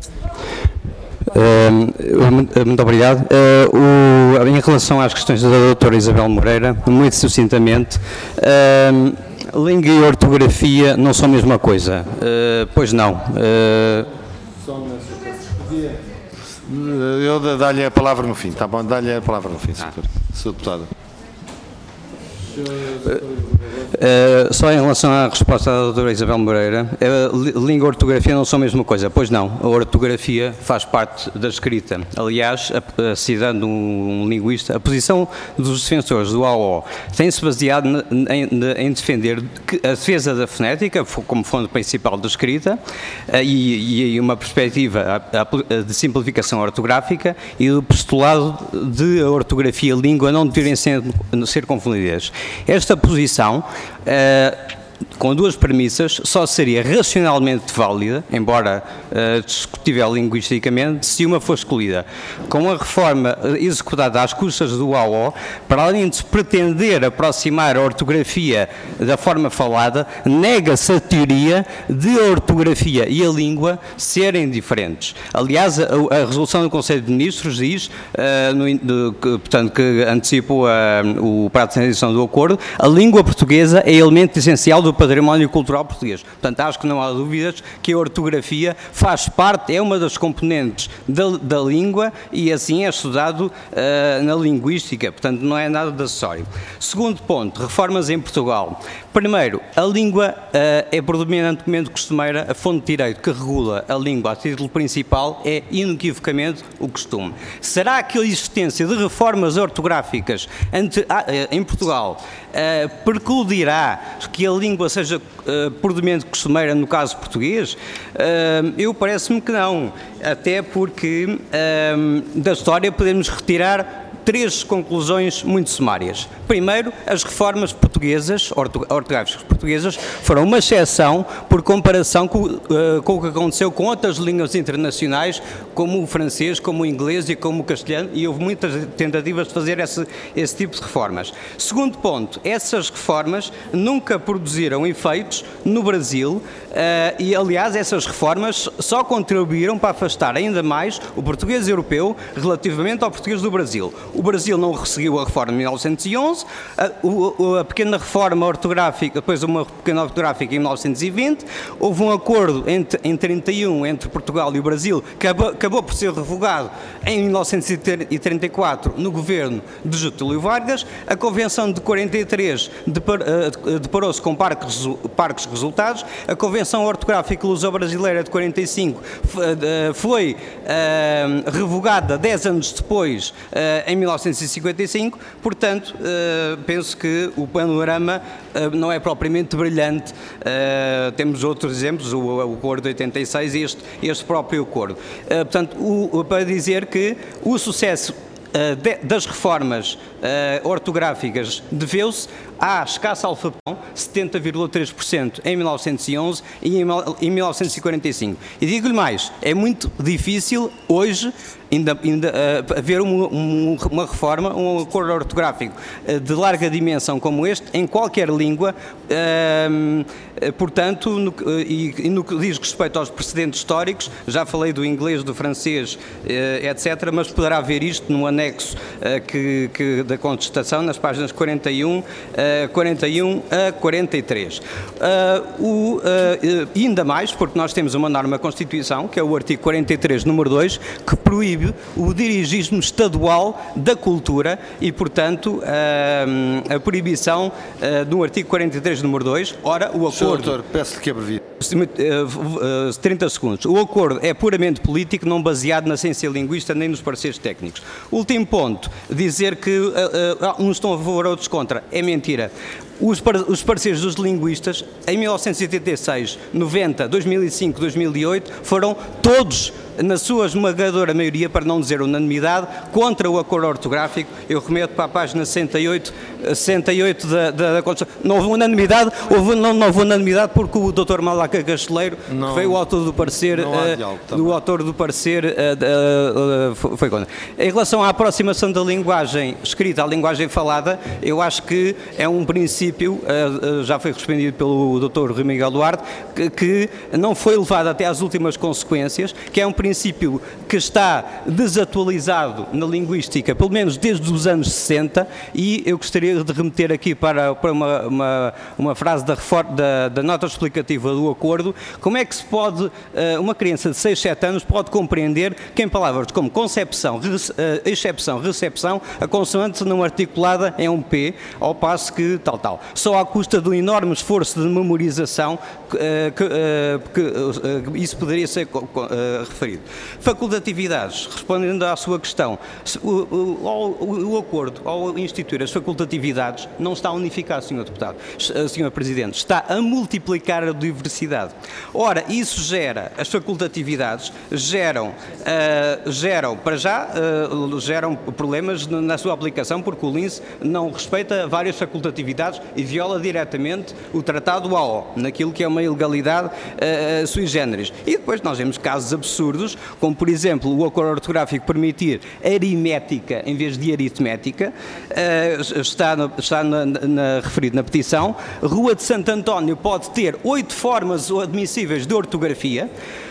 Uh, muito obrigado. Uh, o, em relação às questões da doutora Isabel Moreira, muito sucintamente, uh, língua e ortografia não são a mesma coisa. Uh, pois não. Uh, Eu dá-lhe a palavra no fim, tá bom? Dá-lhe a palavra no fim, senhor deputado. Uh, só em relação à resposta da doutora Isabel Moreira, uh, língua e ortografia não são a mesma coisa. Pois não, a ortografia faz parte da escrita. Aliás, a, a, citando um, um linguista, a posição dos defensores do A O tem-se baseado em, em defender que a defesa da fonética como fonte principal da escrita uh, e, e uma perspectiva a, a, de simplificação ortográfica e do postulado de a ortografia e a língua não deverem ser, ser confundidas. Esta posição, uh, com duas premissas, só seria racionalmente válida, embora uh, discutível linguisticamente, se uma for escolhida. Com a reforma executada às custas do A O, para além de se pretender aproximar a ortografia da forma falada, nega-se a teoria de a ortografia e a língua serem diferentes. Aliás, a, a resolução do Conselho de Ministros diz, uh, no, de, que, portanto, que antecipou uh, o prazo de transição do acordo, a língua portuguesa é elemento essencial do património cultural português. Portanto, acho que não há dúvidas que a ortografia faz parte, é uma das componentes da, da língua e assim é estudado uh, na linguística, portanto não é nada de acessório. Segundo ponto, reformas em Portugal. Primeiro, a língua uh, é predominantemente costumeira, a fonte de direito que regula a língua a título principal é inequivocamente o costume. Será que a existência de reformas ortográficas ante, uh, em Portugal uh, precludirá que a língua seja uh, predominante costumeira no caso português? Uh, eu parece-me que não, até porque uh, da história podemos retirar três conclusões muito sumárias. Primeiro, as reformas portuguesas, ortográficas portuguesas, foram uma exceção por comparação com, uh, com o que aconteceu com outras línguas internacionais, como o francês, como o inglês e como o castelhano, e houve muitas tentativas de fazer esse, esse tipo de reformas. Segundo ponto, essas reformas nunca produziram efeitos no Brasil uh, e, aliás, essas reformas só contribuíram para afastar ainda mais o português europeu relativamente ao português do Brasil. O Brasil não seguiu a reforma de mil novecentos e onze, a, a pequena reforma ortográfica, depois uma pequena ortográfica em mil novecentos e vinte, houve um acordo entre, em trinta e um entre Portugal e o Brasil, que acabou, acabou por ser revogado em mil novecentos e trinta e quatro no governo de Getúlio Vargas. A Convenção de quarenta e três deparou-se com parcos, parcos resultados. A Convenção Ortográfica Luso-Brasileira de quarenta e cinco foi uh, revogada dez anos depois, uh, em mil novecentos e cinquenta e cinco. Portanto, uh, penso que o panorama uh, não é propriamente brilhante. Uh, temos outros exemplos, o, o Acordo de oitenta e seis e este, este próprio Acordo. Uh, portanto, o, para dizer que o sucesso Uh, de, das reformas uh, ortográficas deveu-se à escassa alfabetização, setenta vírgula três por cento em mil novecentos e onze e em, em mil novecentos e quarenta e cinco. E digo-lhe mais, é muito difícil hoje ainda, ainda uh, haver um, um, uma reforma, um acordo ortográfico uh, de larga dimensão como este, em qualquer língua, uh, uh, portanto, no, uh, e, e no que diz respeito aos precedentes históricos, já falei do inglês, do francês, uh, etcétera, mas poderá haver isto no anexo uh, que, que, da contestação, nas páginas quarenta e um, uh, quarenta e um a quarenta e três. Uh, o, uh, ainda mais, porque nós temos uma norma da Constituição, que é o artigo quarenta e três, número dois, que proíbe o dirigismo estadual da cultura e, portanto, uh, a proibição uh, do artigo quarenta e três, número dois. Ora, o acordo... Senhor Doutor, peço-lhe que abrevie. trinta segundos. O acordo é puramente político, não baseado na ciência linguística nem nos pareceres técnicos. Último ponto, dizer que uh, uh, uns estão a favor, outros contra. É mentira. Os, par os pareceres dos linguistas, em mil novecentos e oitenta e seis, noventa, dois mil e cinco, dois mil e oito, foram todos, na sua esmagadora maioria, para não dizer unanimidade, contra o acordo ortográfico. Eu remeto para a página sessenta e oito, sessenta e oito da, da, da Constituição. Não houve unanimidade, houve, não, não houve unanimidade porque o doutor Malaca Casteleiro, não, que foi o autor do parecer, uh, do autor do parecer, uh, uh, uh, foi contra. Em relação à aproximação da linguagem escrita à linguagem falada, eu acho que é um princípio, uh, uh, já foi respondido pelo doutor Rui Miguel Duarte, que, que não foi levado até às últimas consequências, que é um princípio que está desatualizado na linguística, pelo menos desde os anos sessenta, e eu gostaria de remeter aqui para, para uma, uma, uma frase da, da, da nota explicativa do acordo. Como é que se pode, uma criança de seis, sete anos pode compreender que em palavras como concepção, excepção, recepção, a consoante não articulada é um P, ao passo que tal, tal. Só à custa de um enorme esforço de memorização que, que, que isso poderia ser referido. Facultatividades, respondendo à sua questão, o, o, o, o acordo ao instituir as facultatividades não está a unificar, senhor Deputado, senhor Presidente, está a multiplicar a diversidade. Ora, isso gera, as facultatividades geram, uh, geram para já, uh, geram problemas na sua aplicação, porque o Lince não respeita várias facultatividades e viola diretamente o Tratado A O, naquilo que é uma ilegalidade uh, sui generis. E depois nós vemos casos absurdos, como por exemplo o acordo ortográfico permitir aritmética em vez de aritmética, uh, está, no, está na, na, referido na petição. Rua de Santo António pode ter oito formas admissíveis de ortografia,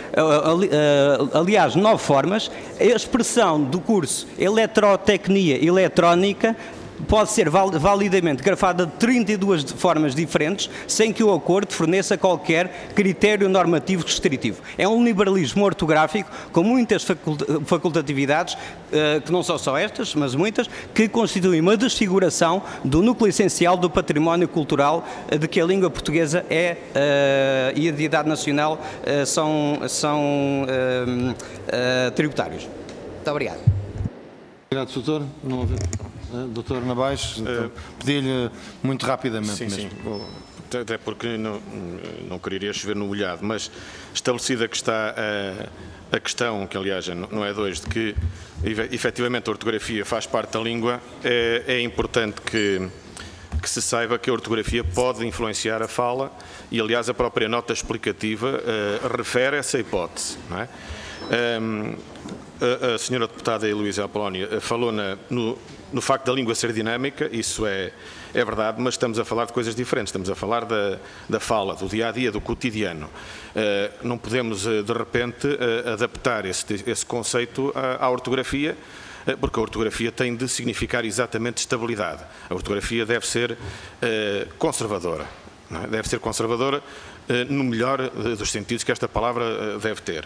aliás, nove formas. A expressão do curso Eletrotecnia Eletrónica pode ser validamente grafada de trinta e duas formas diferentes, sem que o acordo forneça qualquer critério normativo restritivo. É um liberalismo ortográfico com muitas facultatividades, que não são só estas, mas muitas, que constituem uma desfiguração do núcleo essencial do património cultural de que a língua portuguesa é e a identidade nacional são, são tributários. Muito obrigado. Obrigado, doutor. Não... Doutor Nabais, então, uh, pedi-lhe muito rapidamente sim, mesmo. Sim. Vou até porque não, não queria chover no molhado, mas estabelecida que está a, a questão, que aliás não é de hoje, de que efetivamente a ortografia faz parte da língua, é, é importante que, que se saiba que a ortografia pode influenciar a fala e aliás a própria nota explicativa uh, refere essa hipótese, não é? Um, a, a senhora deputada Heloísa Apolónia falou na, no, no facto da língua ser dinâmica, isso é, é verdade, mas estamos a falar de coisas diferentes, estamos a falar da, da fala, do dia-a-dia, do cotidiano. Uh, não podemos, uh, de repente, uh, adaptar esse, esse conceito à, à ortografia, uh, porque a ortografia tem de significar exatamente estabilidade. A ortografia deve ser uh, conservadora, não é? Deve ser conservadora uh, no melhor uh, dos sentidos que esta palavra uh, deve ter.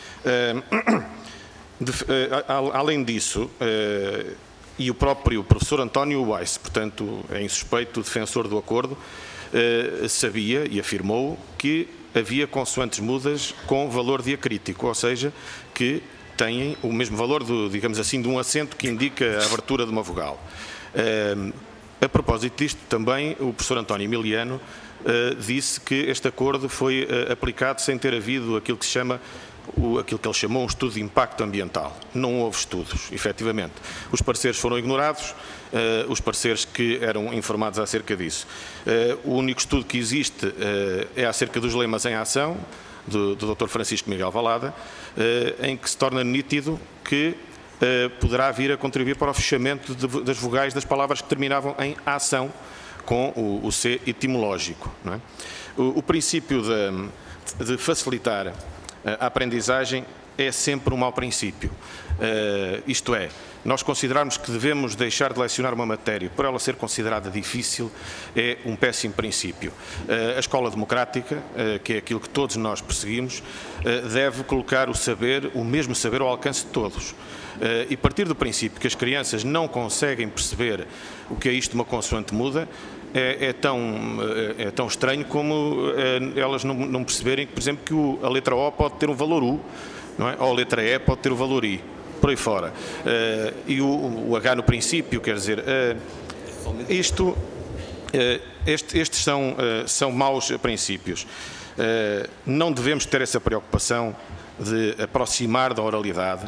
Uh, de, uh, além disso, uh, e o próprio professor António Weiss, portanto, é insuspeito defensor do acordo, eh, sabia e afirmou que havia consoantes mudas com valor diacrítico, ou seja, que têm o mesmo valor, do, digamos assim, de um acento que indica a abertura de uma vogal. Eh, a propósito disto, também o professor António Emiliano eh, disse que este acordo foi eh, aplicado sem ter havido aquilo que se chama O, aquilo que ele chamou um estudo de impacto ambiental. Não houve estudos, efetivamente. Os pareceres foram ignorados, uh, os pareceres que eram informados acerca disso. Uh, o único estudo que existe uh, é acerca dos lemas em ação, do, do doutor Francisco Miguel Valada, uh, em que se torna nítido que uh, poderá vir a contribuir para o fechamento de, das vogais das palavras que terminavam em ação, com o, o C etimológico. Não é? o, o princípio de, de facilitar a aprendizagem é sempre um mau princípio. Uh, isto é, nós considerarmos que devemos deixar de lecionar uma matéria por ela ser considerada difícil é um péssimo princípio. Uh, a escola democrática, uh, que é aquilo que todos nós perseguimos, uh, deve colocar o saber, o mesmo saber ao alcance de todos. Uh, e partir do princípio que as crianças não conseguem perceber o que é isto de uma consoante muda, É, é, tão, é tão estranho como é, elas não, não perceberem, por exemplo, que o, a letra O pode ter um valor U, não é? Ou a letra E pode ter o valor I, por aí fora. Uh, e o, o H no princípio, quer dizer, uh, isto, uh, este, estes são, uh, são maus princípios. Uh, não devemos ter essa preocupação de aproximar da oralidade,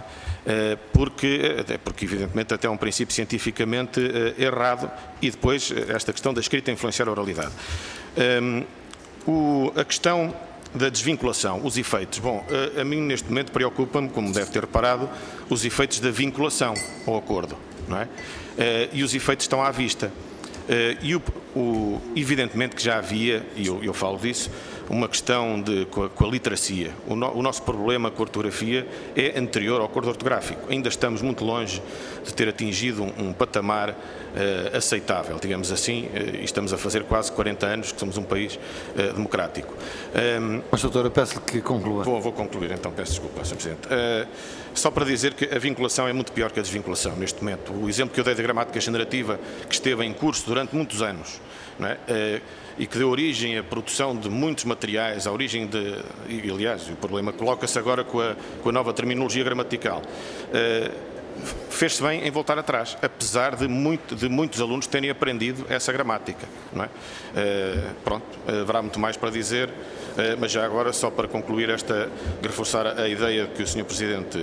porque, porque evidentemente até é um princípio cientificamente errado, e depois esta questão da escrita influenciar a oralidade. Um, o, a questão da desvinculação, os efeitos. Bom, a, a mim neste momento preocupa-me, como deve ter reparado, os efeitos da vinculação ao acordo, não é? Uh, e os efeitos estão à vista. Uh, e o, o, evidentemente que já havia, e eu, eu falo disso, uma questão de, com, a, com a literacia. O, no, o nosso problema com a ortografia é anterior ao acordo ortográfico. Ainda estamos muito longe de ter atingido um, um patamar uh, aceitável, digamos assim, uh, e estamos a fazer quase quarenta anos que somos um país uh, democrático. Um, Mas, doutora, peço-lhe que conclua. Vou, vou concluir, então, peço desculpa, senhor Presidente. Uh, só para dizer que a vinculação é muito pior que a desvinculação neste momento. O exemplo que eu dei da gramática generativa, que esteve em curso durante muitos anos, não é? Uh, e que deu origem à produção de muitos materiais, à origem de... E, aliás, o problema coloca-se agora com a, com a nova terminologia gramatical. Uh, fez-se bem em voltar atrás, apesar de, muito, de muitos alunos terem aprendido essa gramática, não é? Uh, pronto, haverá muito mais para dizer, uh, mas já agora, só para concluir esta, reforçar a ideia que o senhor Presidente uh,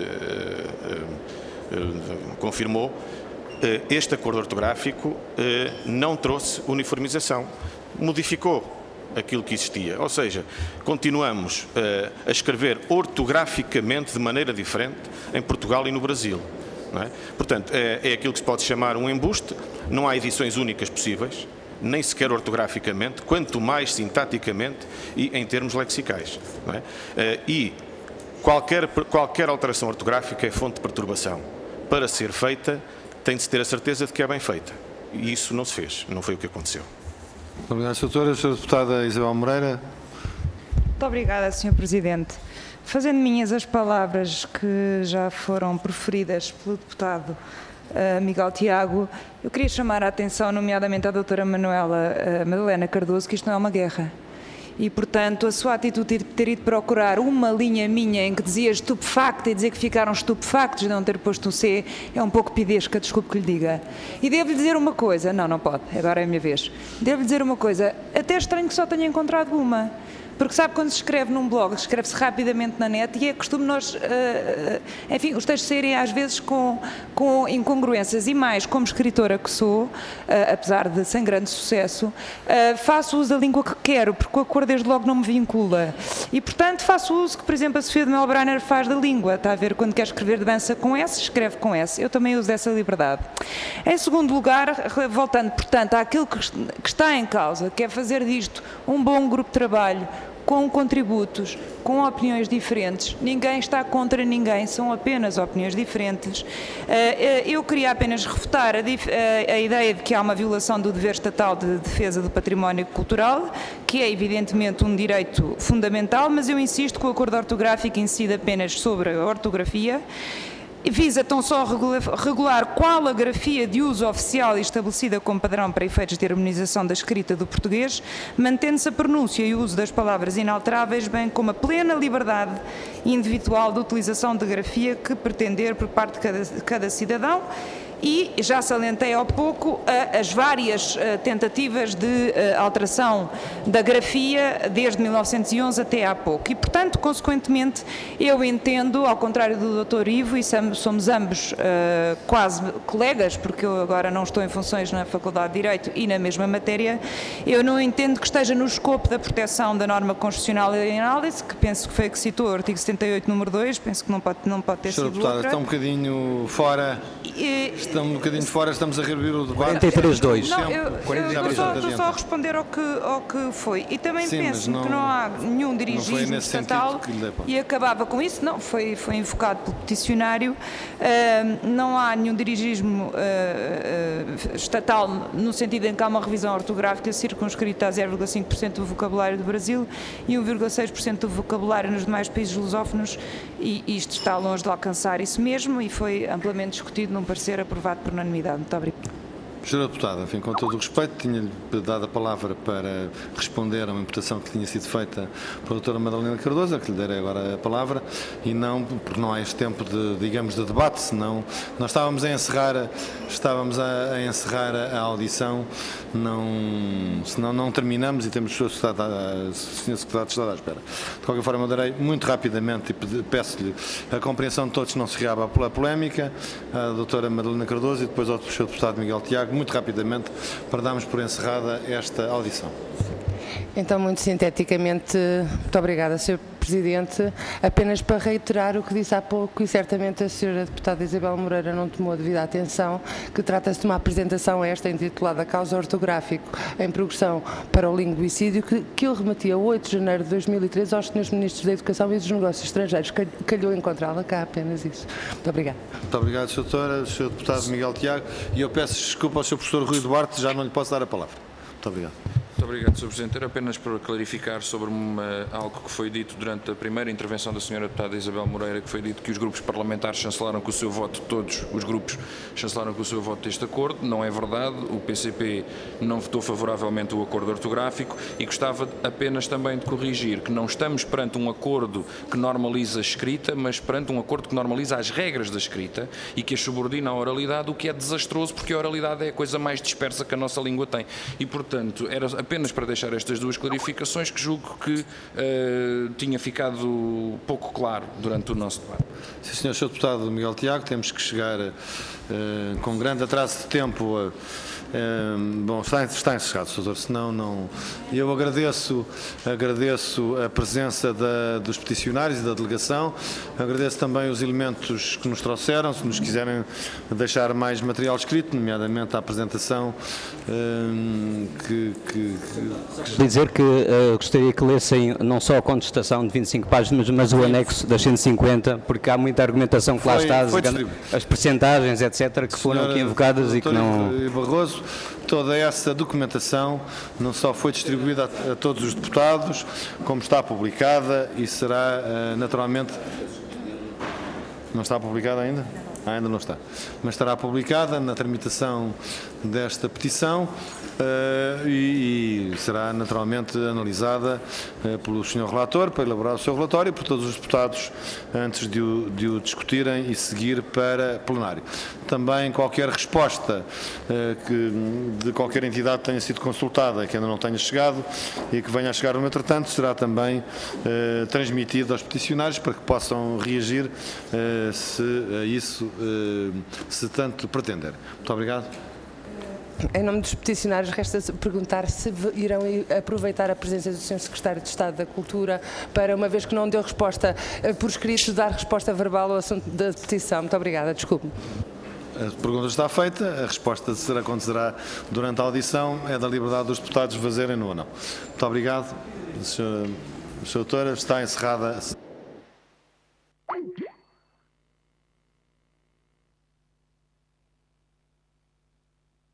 uh, uh, confirmou, uh, este acordo ortográfico uh, não trouxe uniformização, modificou aquilo que existia, ou seja, continuamos uh, a escrever ortograficamente de maneira diferente em Portugal e no Brasil. Não é? Portanto, é, é aquilo que se pode chamar um embuste, não há edições únicas possíveis, nem sequer ortograficamente, quanto mais sintaticamente e em termos lexicais. Não é? Uh, e qualquer, qualquer alteração ortográfica é fonte de perturbação. Para ser feita, tem de se ter a certeza de que é bem feita. E isso não se fez, não foi o que aconteceu. Muito obrigado, doutora. Senhora deputada Isabel Moreira. Muito obrigada, senhor Presidente. Fazendo minhas as palavras que já foram proferidas pelo deputado uh, Miguel Tiago, eu queria chamar a atenção, nomeadamente à doutora Manuela uh, Madalena Cardoso, que isto não é uma guerra. e, portanto, a sua atitude de ter ido procurar uma linha minha em que dizia estupefacto e dizer que ficaram estupefactos de não ter posto o C é um pouco pidesca, desculpe que lhe diga. E devo-lhe dizer uma coisa, não, não pode, agora é a minha vez. Devo-lhe dizer uma coisa, até estranho que só tenha encontrado uma. Porque sabe, quando se escreve num blog, escreve-se rapidamente na net e é costume nós, uh, enfim, os textos saírem às vezes com, com incongruências e mais, como escritora que sou, uh, apesar de sem grande sucesso, uh, faço uso da língua que quero, porque o acordo desde logo não me vincula. E, portanto, faço uso que, por exemplo, a Sofia de Melbrenner faz da língua. Está a ver, quando quer escrever de dança com S, escreve com S. Eu também uso dessa liberdade. Em segundo lugar, voltando, portanto, àquilo que está em causa, que é fazer disto um bom grupo de trabalho, com contributos, com opiniões diferentes. Ninguém está contra ninguém, são apenas opiniões diferentes. Eu queria apenas refutar a, a ideia de que há uma violação do dever estatal de defesa do património cultural, que é evidentemente um direito fundamental, mas eu insisto que o acordo ortográfico incide apenas sobre a ortografia. Visa tão só regular qual a grafia de uso oficial estabelecida como padrão para efeitos de harmonização da escrita do português, mantendo-se a pronúncia e o uso das palavras inalteráveis, bem como a plena liberdade individual de utilização de grafia que pretender por parte de cada, de cada cidadão. E já salientei há pouco as várias tentativas de alteração da grafia desde mil novecentos e onze até há pouco. E, portanto, consequentemente, eu entendo, ao contrário do doutor Ivo, e somos ambos quase colegas, porque eu agora não estou em funções na Faculdade de Direito e na mesma matéria, eu não entendo que esteja no escopo da proteção da norma constitucional em análise, que penso que foi a que citou o artigo setenta e oito, número dois, penso que não pode, não pode ter sido outra. Senhora Deputada, está um bocadinho fora... E, Estamos um bocadinho de fora, estamos a reabrir o debate. quarenta e três dois. Não, eu, eu, eu só, estou só a responder ao que, ao que foi. E também Sim, penso não, que não há nenhum dirigismo estatal, e acabava com isso, não, foi, foi invocado pelo peticionário, uh, não há nenhum dirigismo uh, uh, estatal no sentido em que há uma revisão ortográfica circunscrita a zero vírgula cinco por cento do vocabulário do Brasil e um vírgula seis por cento do vocabulário nos demais países lusófonos, e isto está longe de alcançar isso mesmo e foi amplamente discutido num parecer aprovado por unanimidade. Muito obrigada. Senhora Deputada, enfim, com todo o respeito, tinha-lhe dado a palavra para responder a uma imputação que tinha sido feita pela doutora Madalena Cardoso, a que lhe darei agora a palavra, e não, porque não há este tempo de, digamos, de debate, senão nós estávamos a encerrar, estávamos a, a encerrar a audição, não, senão não terminamos e temos o senhor Secretário de Estado à espera. De qualquer forma, eu darei muito rapidamente e peço-lhe a compreensão de todos que não se reaba pela polémica, a doutora Madalena Cardoso e depois ao senhor Deputado Miguel Tiago, muito rapidamente, para darmos por encerrada esta audição. Então, muito sinteticamente, muito obrigada, senhor Presidente. Apenas para reiterar o que disse há pouco, e certamente a senhora Deputada Isabel Moreira não tomou a devida atenção, que trata-se de uma apresentação esta intitulada Causa Ortográfico em Progressão para o Linguicídio, que, que eu remeti a oito de janeiro de dois mil e treze aos senhores Ministros da Educação e dos Negócios Estrangeiros. Calhou encontrá-la cá, apenas isso. Muito obrigada. Muito obrigado, senhora Doutora, senhor Deputado Miguel Tiago, e eu peço desculpa ao senhor Professor Rui Duarte, já não lhe posso dar a palavra. Muito obrigado. Muito obrigado, senhor Presidente. Era apenas para clarificar sobre uma, algo que foi dito durante a primeira intervenção da senhora Deputada Isabel Moreira, que foi dito que os grupos parlamentares chancelaram com o seu voto, todos os grupos chancelaram com o seu voto este acordo. Não é verdade. O P C P não votou favoravelmente o acordo ortográfico e gostava apenas também de corrigir que não estamos perante um acordo que normaliza a escrita, mas perante um acordo que normaliza as regras da escrita e que a subordina à oralidade, o que é desastroso, porque a oralidade é a coisa mais dispersa que a nossa língua tem. E, portanto, era apenas para deixar estas duas clarificações que julgo que uh, tinha ficado pouco claro durante o nosso debate. Sim, senhor, senhor Deputado Miguel Tiago, temos que chegar uh, com grande atraso de tempo a... Um, bom, está, está encerrado, doutor, senão não... Eu agradeço, agradeço a presença da, dos peticionários e da delegação, agradeço também os elementos que nos trouxeram, se nos quiserem deixar mais material escrito, nomeadamente a apresentação um, que... que, que... Dizer que uh, gostaria que lessem não só a contestação de vinte e cinco páginas, mas o anexo das cento e cinquenta, porque há muita argumentação que lá foi, está, foi as, as percentagens, etcétera, que foram aqui invocadas e que não... Barroso, toda essa documentação não só foi distribuída a, a todos os deputados, como está publicada e será uh, naturalmente... Não está publicada ainda? Ah, ainda não está. Mas estará publicada na tramitação desta petição uh, e, e será naturalmente analisada eh, pelo senhor relator para elaborar o seu relatório e por todos os deputados antes de o, de o discutirem e seguir para plenário. Também qualquer resposta eh, que, de qualquer entidade que tenha sido consultada, que ainda não tenha chegado e que venha a chegar no entretanto, será também eh, transmitida aos peticionários para que possam reagir eh, se a isso eh, se tanto pretender. Muito obrigado. Em nome dos peticionários, resta perguntar se irão aproveitar a presença do senhor Secretário de Estado da Cultura para, uma vez que não deu resposta por escrito, dar resposta verbal ao assunto da petição. Muito obrigada. Desculpe. A pergunta está feita, a resposta será acontecerá durante a audição, é da liberdade dos deputados fazerem-no ou não. Muito obrigado. senhora Doutora, está encerrada.